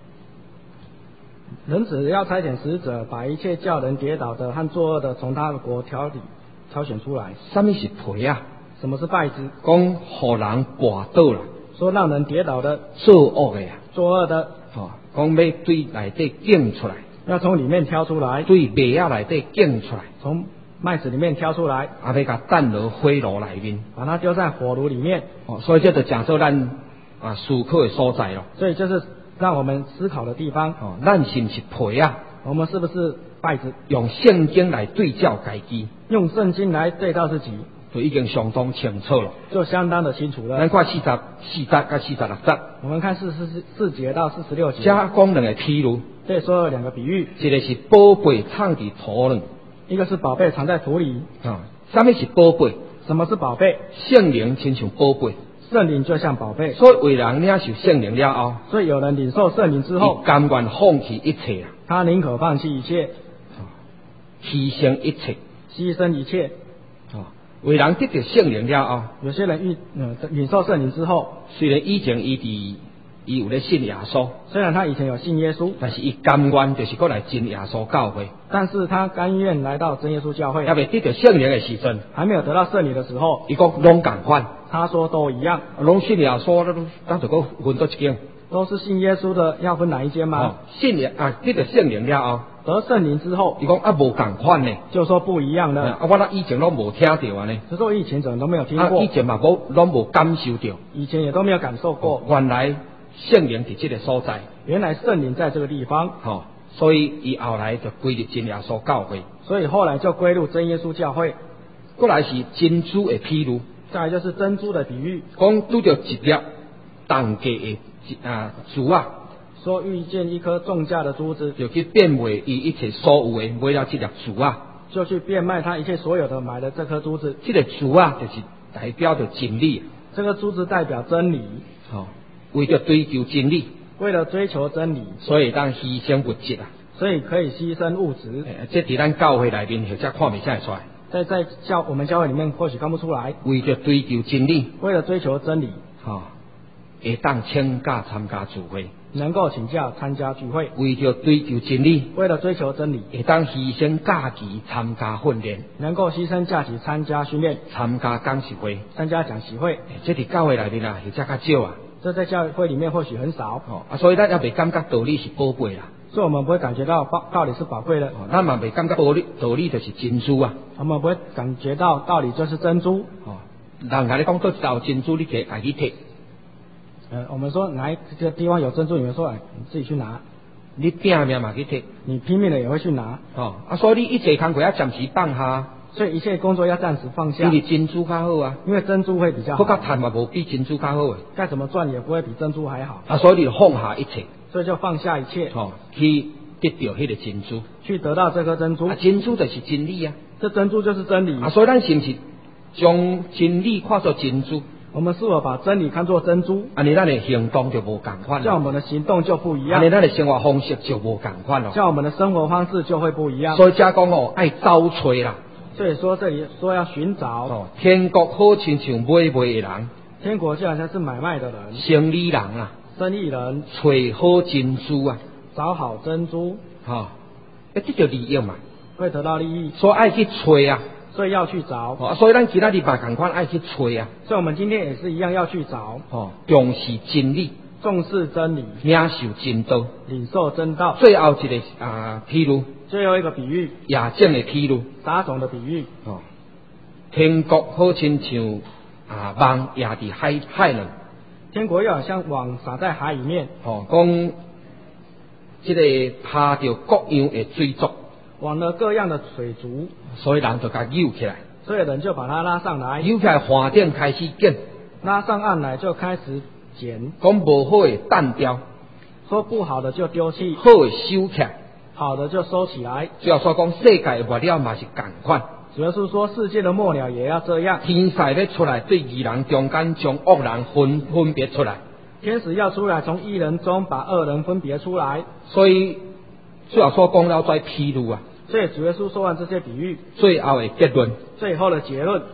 [SPEAKER 3] 人子要差遣使者，把一切叫人跌倒的和作恶的，从他的国挑选出来。
[SPEAKER 2] 什么是皮啊？
[SPEAKER 3] 什么是稗子？
[SPEAKER 2] 讲互人绊倒了，
[SPEAKER 3] 说让人跌倒的、
[SPEAKER 2] 作恶的
[SPEAKER 3] 作恶的，
[SPEAKER 2] 讲要对内底拣出来。
[SPEAKER 3] 要从里面挑出来，
[SPEAKER 2] 对麦仔内底拣出来，
[SPEAKER 3] 从麦子里面挑出来，
[SPEAKER 2] 要甲弹落火炉里面，
[SPEAKER 3] 把它丢在火炉里面。
[SPEAKER 2] 所以这就讲说咱思考的所在咯。
[SPEAKER 3] 所以这是让我们思考的地方。
[SPEAKER 2] 咱是不是皮啊？
[SPEAKER 3] 我们是不是稗子？
[SPEAKER 2] 用圣经来对照家己，
[SPEAKER 3] 用圣经来对照自己，
[SPEAKER 2] 就已经相当清楚了，
[SPEAKER 3] 就相当的清楚了。
[SPEAKER 2] 咱看44节甲46节，
[SPEAKER 3] 我们看44节到46节。
[SPEAKER 2] 这讲两个披露，
[SPEAKER 3] 这说有两个比喻，
[SPEAKER 2] 一个是宝贝藏伫土里，
[SPEAKER 3] 一个是宝贝藏在土里。
[SPEAKER 2] 什么是宝贝？
[SPEAKER 3] 什么是宝贝？
[SPEAKER 2] 圣灵亲像宝贝，
[SPEAKER 3] 圣灵就像宝贝。
[SPEAKER 2] 所以为人领受圣灵了后，
[SPEAKER 3] 所以有人领受圣灵之后，
[SPEAKER 2] 甘愿放弃一切啊，
[SPEAKER 3] 他宁可放弃一切，
[SPEAKER 2] 牺牲一切，
[SPEAKER 3] 牺牲一切。
[SPEAKER 2] 为人得到圣灵了后，
[SPEAKER 3] 有些人领受圣灵之后，
[SPEAKER 2] 虽然以前伊伫伊有咧信耶稣，
[SPEAKER 3] 虽然他以前有信耶稣，
[SPEAKER 2] 但是伊甘愿就是过来真耶稣教会，
[SPEAKER 3] 但是他甘愿来到真耶稣教会，
[SPEAKER 2] 还未得到圣灵的时阵，
[SPEAKER 3] 还没有得到圣灵的时候，
[SPEAKER 2] 伊讲拢共款，
[SPEAKER 3] 他说都一样，
[SPEAKER 2] 拢信耶稣，咱就讲分做一间。
[SPEAKER 3] 都是信耶稣的，要分哪一间吗？
[SPEAKER 2] 信耶啊，得到圣灵了后，
[SPEAKER 3] 得圣灵之后，
[SPEAKER 2] 伊讲啊无共款呢，
[SPEAKER 3] 就说不一样了。
[SPEAKER 2] 我以前拢无听到啊呢，
[SPEAKER 3] 只是我以前怎么都没有听过，
[SPEAKER 2] 以前嘛拢无感受到，
[SPEAKER 3] 以前也都没有感受过。
[SPEAKER 2] 原来圣灵伫这个所在，
[SPEAKER 3] 原来圣灵在这个地方，
[SPEAKER 2] 所以伊后来就归入真耶稣教会，
[SPEAKER 3] 所以后来就归入真耶稣教会。
[SPEAKER 2] 过来是珍珠的披露，
[SPEAKER 3] 再来就是珍珠的比喻，
[SPEAKER 2] 讲拄着一粒重价的珠啊，
[SPEAKER 3] 说遇见一颗重价的珠子，
[SPEAKER 2] 就去变卖伊一切所有的，买了这粒珠啊，
[SPEAKER 3] 就去变卖他一切所有的，买了这颗珠子。
[SPEAKER 2] 这个珠啊，就是代表着真理，
[SPEAKER 3] 这个珠子代表真理，
[SPEAKER 2] 为着追求真理，
[SPEAKER 3] 为了追求真理，
[SPEAKER 2] 所以当牺牲物质啊，
[SPEAKER 3] 所以可以牺牲物质。
[SPEAKER 2] 这伫咱教会内面，或者看袂出来。
[SPEAKER 3] 在我们教会里面或许看不出来，
[SPEAKER 2] 为着追求真理，
[SPEAKER 3] 为了追求真理，
[SPEAKER 2] 会当请假参加聚会，
[SPEAKER 3] 能够请假参加聚会，
[SPEAKER 2] 为着追求真理，
[SPEAKER 3] 为了追求真理，
[SPEAKER 2] 会当牺牲假期参加训练，
[SPEAKER 3] 能够牺牲假期参加训练，
[SPEAKER 2] 参加讲习会，
[SPEAKER 3] 参加讲习会。
[SPEAKER 2] 这伫教会内面啊，或者较少啊。
[SPEAKER 3] 这在教会里面或许很少，
[SPEAKER 2] 所以咱也未感觉道理是宝贵啦。
[SPEAKER 3] 所以我们不会感觉到道理是宝贵的，
[SPEAKER 2] 咱嘛未感觉道理就是珍珠啊。
[SPEAKER 3] 我们不会感觉到道理就是珍珠。
[SPEAKER 2] 人家咧讲做一道珍珠，你可以爱去摕。
[SPEAKER 3] 我们说哪一个地方有珍珠，你们说你自己去拿。
[SPEAKER 2] 你拼命嘛去摕，
[SPEAKER 3] 你拼命的也会去拿。
[SPEAKER 2] 所以你一切工作要暂时放下。
[SPEAKER 3] 所以一切工作要暂时放下。
[SPEAKER 2] 因为珍珠较好啊，
[SPEAKER 3] 因为珍珠会比较好。
[SPEAKER 2] 不过赚嘛无比珍珠较好诶。
[SPEAKER 3] 该怎么赚也不会比珍珠还好。
[SPEAKER 2] 所以你放下一切。
[SPEAKER 3] 所以就放下一切。
[SPEAKER 2] 去得到迄个珍珠。
[SPEAKER 3] 去得到这颗珍珠。
[SPEAKER 2] 珍珠就是真理啊。
[SPEAKER 3] 这珍珠就是真理。
[SPEAKER 2] 所以咱是不是将真理看作珍珠？
[SPEAKER 3] 我们是否把真理看作珍珠？
[SPEAKER 2] 安尼咱的行动就无共款了。
[SPEAKER 3] 这样我们的行动就不一样。
[SPEAKER 2] 安尼咱的生活方式就无共款了。
[SPEAKER 3] 这样我们的生活方式就会不一样。
[SPEAKER 2] 所以才讲爱找找啦。
[SPEAKER 3] 所以说这里说要寻找。
[SPEAKER 2] 天国好亲像买卖的人。
[SPEAKER 3] 天国就好像是买卖的人。
[SPEAKER 2] 生意人啊。
[SPEAKER 3] 生意人。
[SPEAKER 2] 找好珍珠啊。
[SPEAKER 3] 找好珍珠。
[SPEAKER 2] 这就利益嘛。
[SPEAKER 3] 会得到利益。
[SPEAKER 2] 所以爱去找啊。
[SPEAKER 3] 所以要去找。
[SPEAKER 2] 所以咱其他地方同款爱去找啊。
[SPEAKER 3] 所以我们今天也是一样要去找。
[SPEAKER 2] 重视真理。
[SPEAKER 3] 重视真理。
[SPEAKER 2] 领受真道。
[SPEAKER 3] 领受真道。
[SPEAKER 2] 最后一个譬如。
[SPEAKER 3] 最后一个比喻。
[SPEAKER 2] 亚种的譬如。
[SPEAKER 3] 撒种的比喻。
[SPEAKER 2] 天国好亲像网亚伫海呢。
[SPEAKER 3] 天国又好像网撒在海里面。
[SPEAKER 2] 讲这个拍着各样的水族。
[SPEAKER 3] 网了各样的水族。
[SPEAKER 2] 所以人就甲游起来。
[SPEAKER 3] 所以人就把它拉上来。
[SPEAKER 2] 游起来岸顶开始捡。
[SPEAKER 3] 拉上岸来就开始捡。
[SPEAKER 2] 讲无好的弹掉。
[SPEAKER 3] 说不好的就丢弃。
[SPEAKER 2] 好的收起来。
[SPEAKER 3] 好的就收起来。
[SPEAKER 2] 主要说讲世界的末了嘛是共款。
[SPEAKER 3] 主要是说世界的末了也要这样。
[SPEAKER 2] 天使要出来对义人中间将恶人分别出来。
[SPEAKER 3] 天使要出来从义人中把恶人分别出来。
[SPEAKER 2] 所以主要说讲了再披露啊。
[SPEAKER 3] 所以主耶稣说完这些比喻。
[SPEAKER 2] 最后的结论。
[SPEAKER 3] 最后的结论。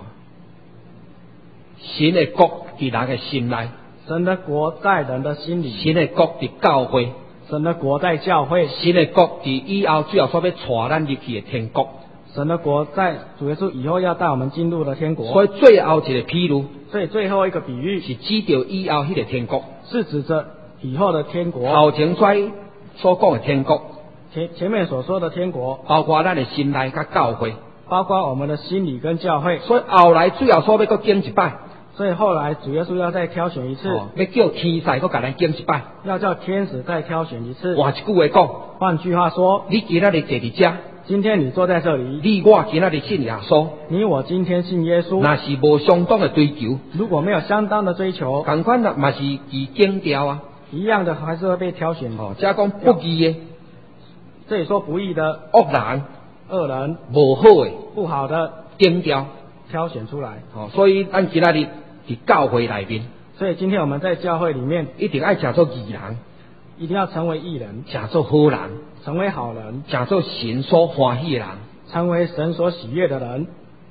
[SPEAKER 2] 神的国伫人的心内。
[SPEAKER 3] 神的国在人的心里。
[SPEAKER 2] 神的国伫教会。
[SPEAKER 3] 神的国在教会。
[SPEAKER 2] 神的国伫以后主要说要带咱入去的天国。
[SPEAKER 3] 神的国在主耶稣以后要带我们进入的天国。
[SPEAKER 2] 所以最后一个譬如。
[SPEAKER 3] 所以最后一个比喻
[SPEAKER 2] 是指着以后迄个天国。
[SPEAKER 3] 是指着以后的天国。
[SPEAKER 2] 头前所讲的天国。
[SPEAKER 3] 前面所说的天国。
[SPEAKER 2] 包括咱的心内甲教会。
[SPEAKER 3] 包括我们的心理跟教会。
[SPEAKER 2] 所以后来主要说要搁拣一摆。
[SPEAKER 3] 所以后来主耶稣要再挑选一次。
[SPEAKER 2] 要叫天使搁甲咱拣一摆。
[SPEAKER 3] 要叫天使再挑选一次。
[SPEAKER 2] 换一句话讲。
[SPEAKER 3] 换句话说。
[SPEAKER 2] 你今仔日坐伫遮。
[SPEAKER 3] 今天你坐在这里。
[SPEAKER 2] 你我今仔日信耶稣。
[SPEAKER 3] 你我今天信耶稣。
[SPEAKER 2] 那是无相当的追求。
[SPEAKER 3] 如果没有相当的追求。
[SPEAKER 2] 同款嘛是被拣掉啊。
[SPEAKER 3] 一样的还是会被挑选。
[SPEAKER 2] 即讲不义的。
[SPEAKER 3] 这里说不义的。恶人。
[SPEAKER 2] 无好的。
[SPEAKER 3] 不好的。
[SPEAKER 2] 拣掉。
[SPEAKER 3] 挑选出来。
[SPEAKER 2] 所以咱今仔日伫教会内面。
[SPEAKER 3] 所以今天我们在教会里面。
[SPEAKER 2] 一定爱成做义人。
[SPEAKER 3] 一定要成为义人。
[SPEAKER 2] 成做好人。
[SPEAKER 3] 成为好人。
[SPEAKER 2] 成做神所欢喜的人。
[SPEAKER 3] 成为神所喜悦的人。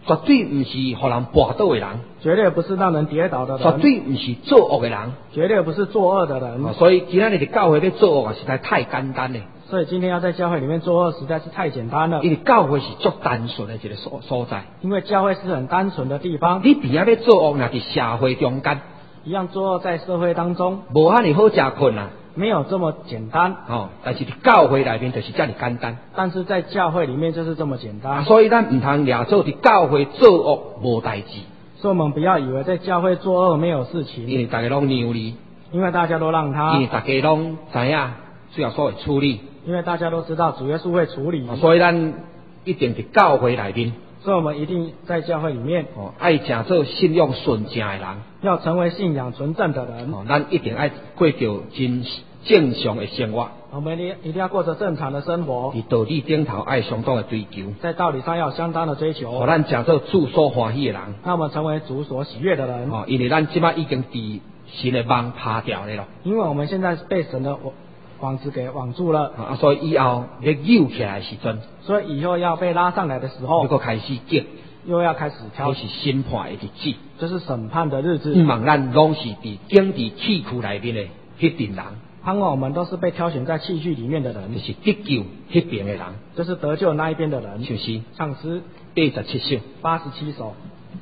[SPEAKER 2] 绝对唔是互人绊倒的人，
[SPEAKER 3] 绝对不是让人跌倒的
[SPEAKER 2] 绝
[SPEAKER 3] 人，
[SPEAKER 2] 对唔是作恶的人。
[SPEAKER 3] 绝对不是作恶的人。
[SPEAKER 2] 所以今天你的教会要作恶啊，实在太简单了。
[SPEAKER 3] 所以今天要在教会里面作恶实在是太简单了。
[SPEAKER 2] 因为教会是足单纯的一个所在，
[SPEAKER 3] 因为教会是很单纯的地方。
[SPEAKER 2] 你边仔要作恶，那伫社会中间，
[SPEAKER 3] 一样作恶在社会当中，
[SPEAKER 2] 无遐尼好食困啊。
[SPEAKER 3] 没有这么简单。
[SPEAKER 2] 但是伫教会内面就是这么简单。
[SPEAKER 3] 但是在教会里面就是这么简单。
[SPEAKER 2] 所以咱唔通掠做伫教会作恶无代志。
[SPEAKER 3] 所以我们不要以为在教会作恶没有事情。
[SPEAKER 2] 因为大家拢让你，
[SPEAKER 3] 因为大家都让他，
[SPEAKER 2] 因为大家拢知影最后所会处理。
[SPEAKER 3] 因为大家都知道主耶稣会处理。
[SPEAKER 2] 所以咱一定伫教会内面。
[SPEAKER 3] 所以我们一定在教会里面，
[SPEAKER 2] 爱成做信仰纯正的人，
[SPEAKER 3] 要成为信仰纯正的人。
[SPEAKER 2] 咱一定爱过着真正常的生活。
[SPEAKER 3] 我们一定要过着正常的生活。
[SPEAKER 2] 伫道理顶头爱相当的追求，
[SPEAKER 3] 在道理上要相当的追求。
[SPEAKER 2] 互咱成做主所欢喜的人，
[SPEAKER 3] 那我们成为主所喜悦的人。
[SPEAKER 2] 因为咱即摆已经伫神的网拍掉了。
[SPEAKER 3] 因为我们现在被神的网子给网住了。
[SPEAKER 2] 所以以后要扭起来的时阵，
[SPEAKER 3] 所以以后要被拉上来的时候，
[SPEAKER 2] 又搁开始结，
[SPEAKER 3] 又要开始挑，
[SPEAKER 2] 这是审判的日子，
[SPEAKER 3] 这是审判的日子。
[SPEAKER 2] 希望咱拢是伫经伫器躯内面的迄群人。
[SPEAKER 3] 盼望我们都是被挑选在器具里面的人，
[SPEAKER 2] 就是得救迄边的人，
[SPEAKER 3] 就是得救那一边的人。
[SPEAKER 2] 唱诗，
[SPEAKER 3] 唱诗
[SPEAKER 2] 87首
[SPEAKER 3] ，87首。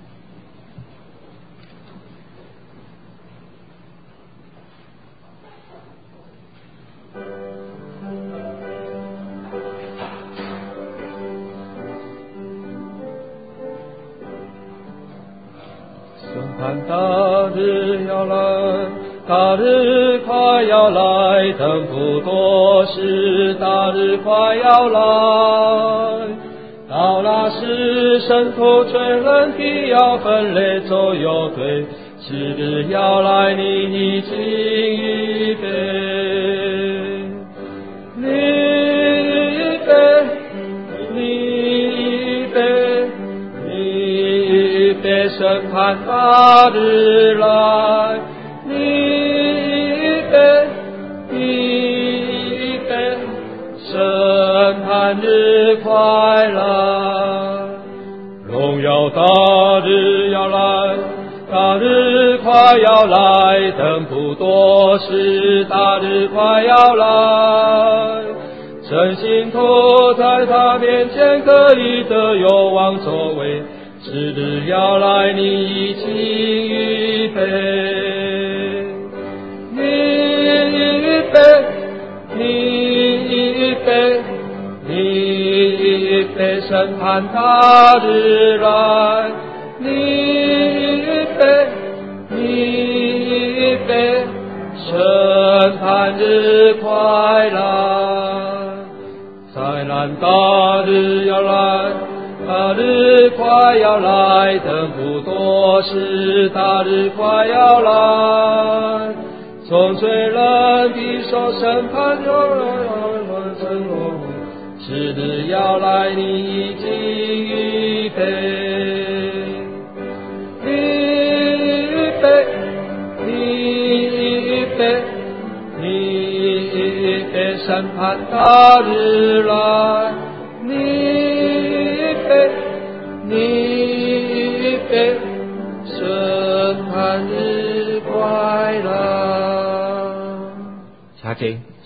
[SPEAKER 1] 审判大日要来，大日快要来，等不多时，大日快要来。到那时，神头吹人皮要分裂左右退，是日要来，你已经预备，你预备，你预备，你预备，审判大日来。审判日快来，荣耀大日要来，大日快要来，等不多时，大日快要来。真心托在他面前，可以得有望作为，是日要来，你已经预备，你预备，你预备，你预备，审判大日来，你预备，你预备，审判日快来。灾难大日要来，大日快要来，等不多时，大日快要来。从罪人的手审判要来，沉落，是日要来，你已经预备，你预备，你预备，你预备，审判大日来，你预备，你预备，审判日快来。
[SPEAKER 2] 谢谢。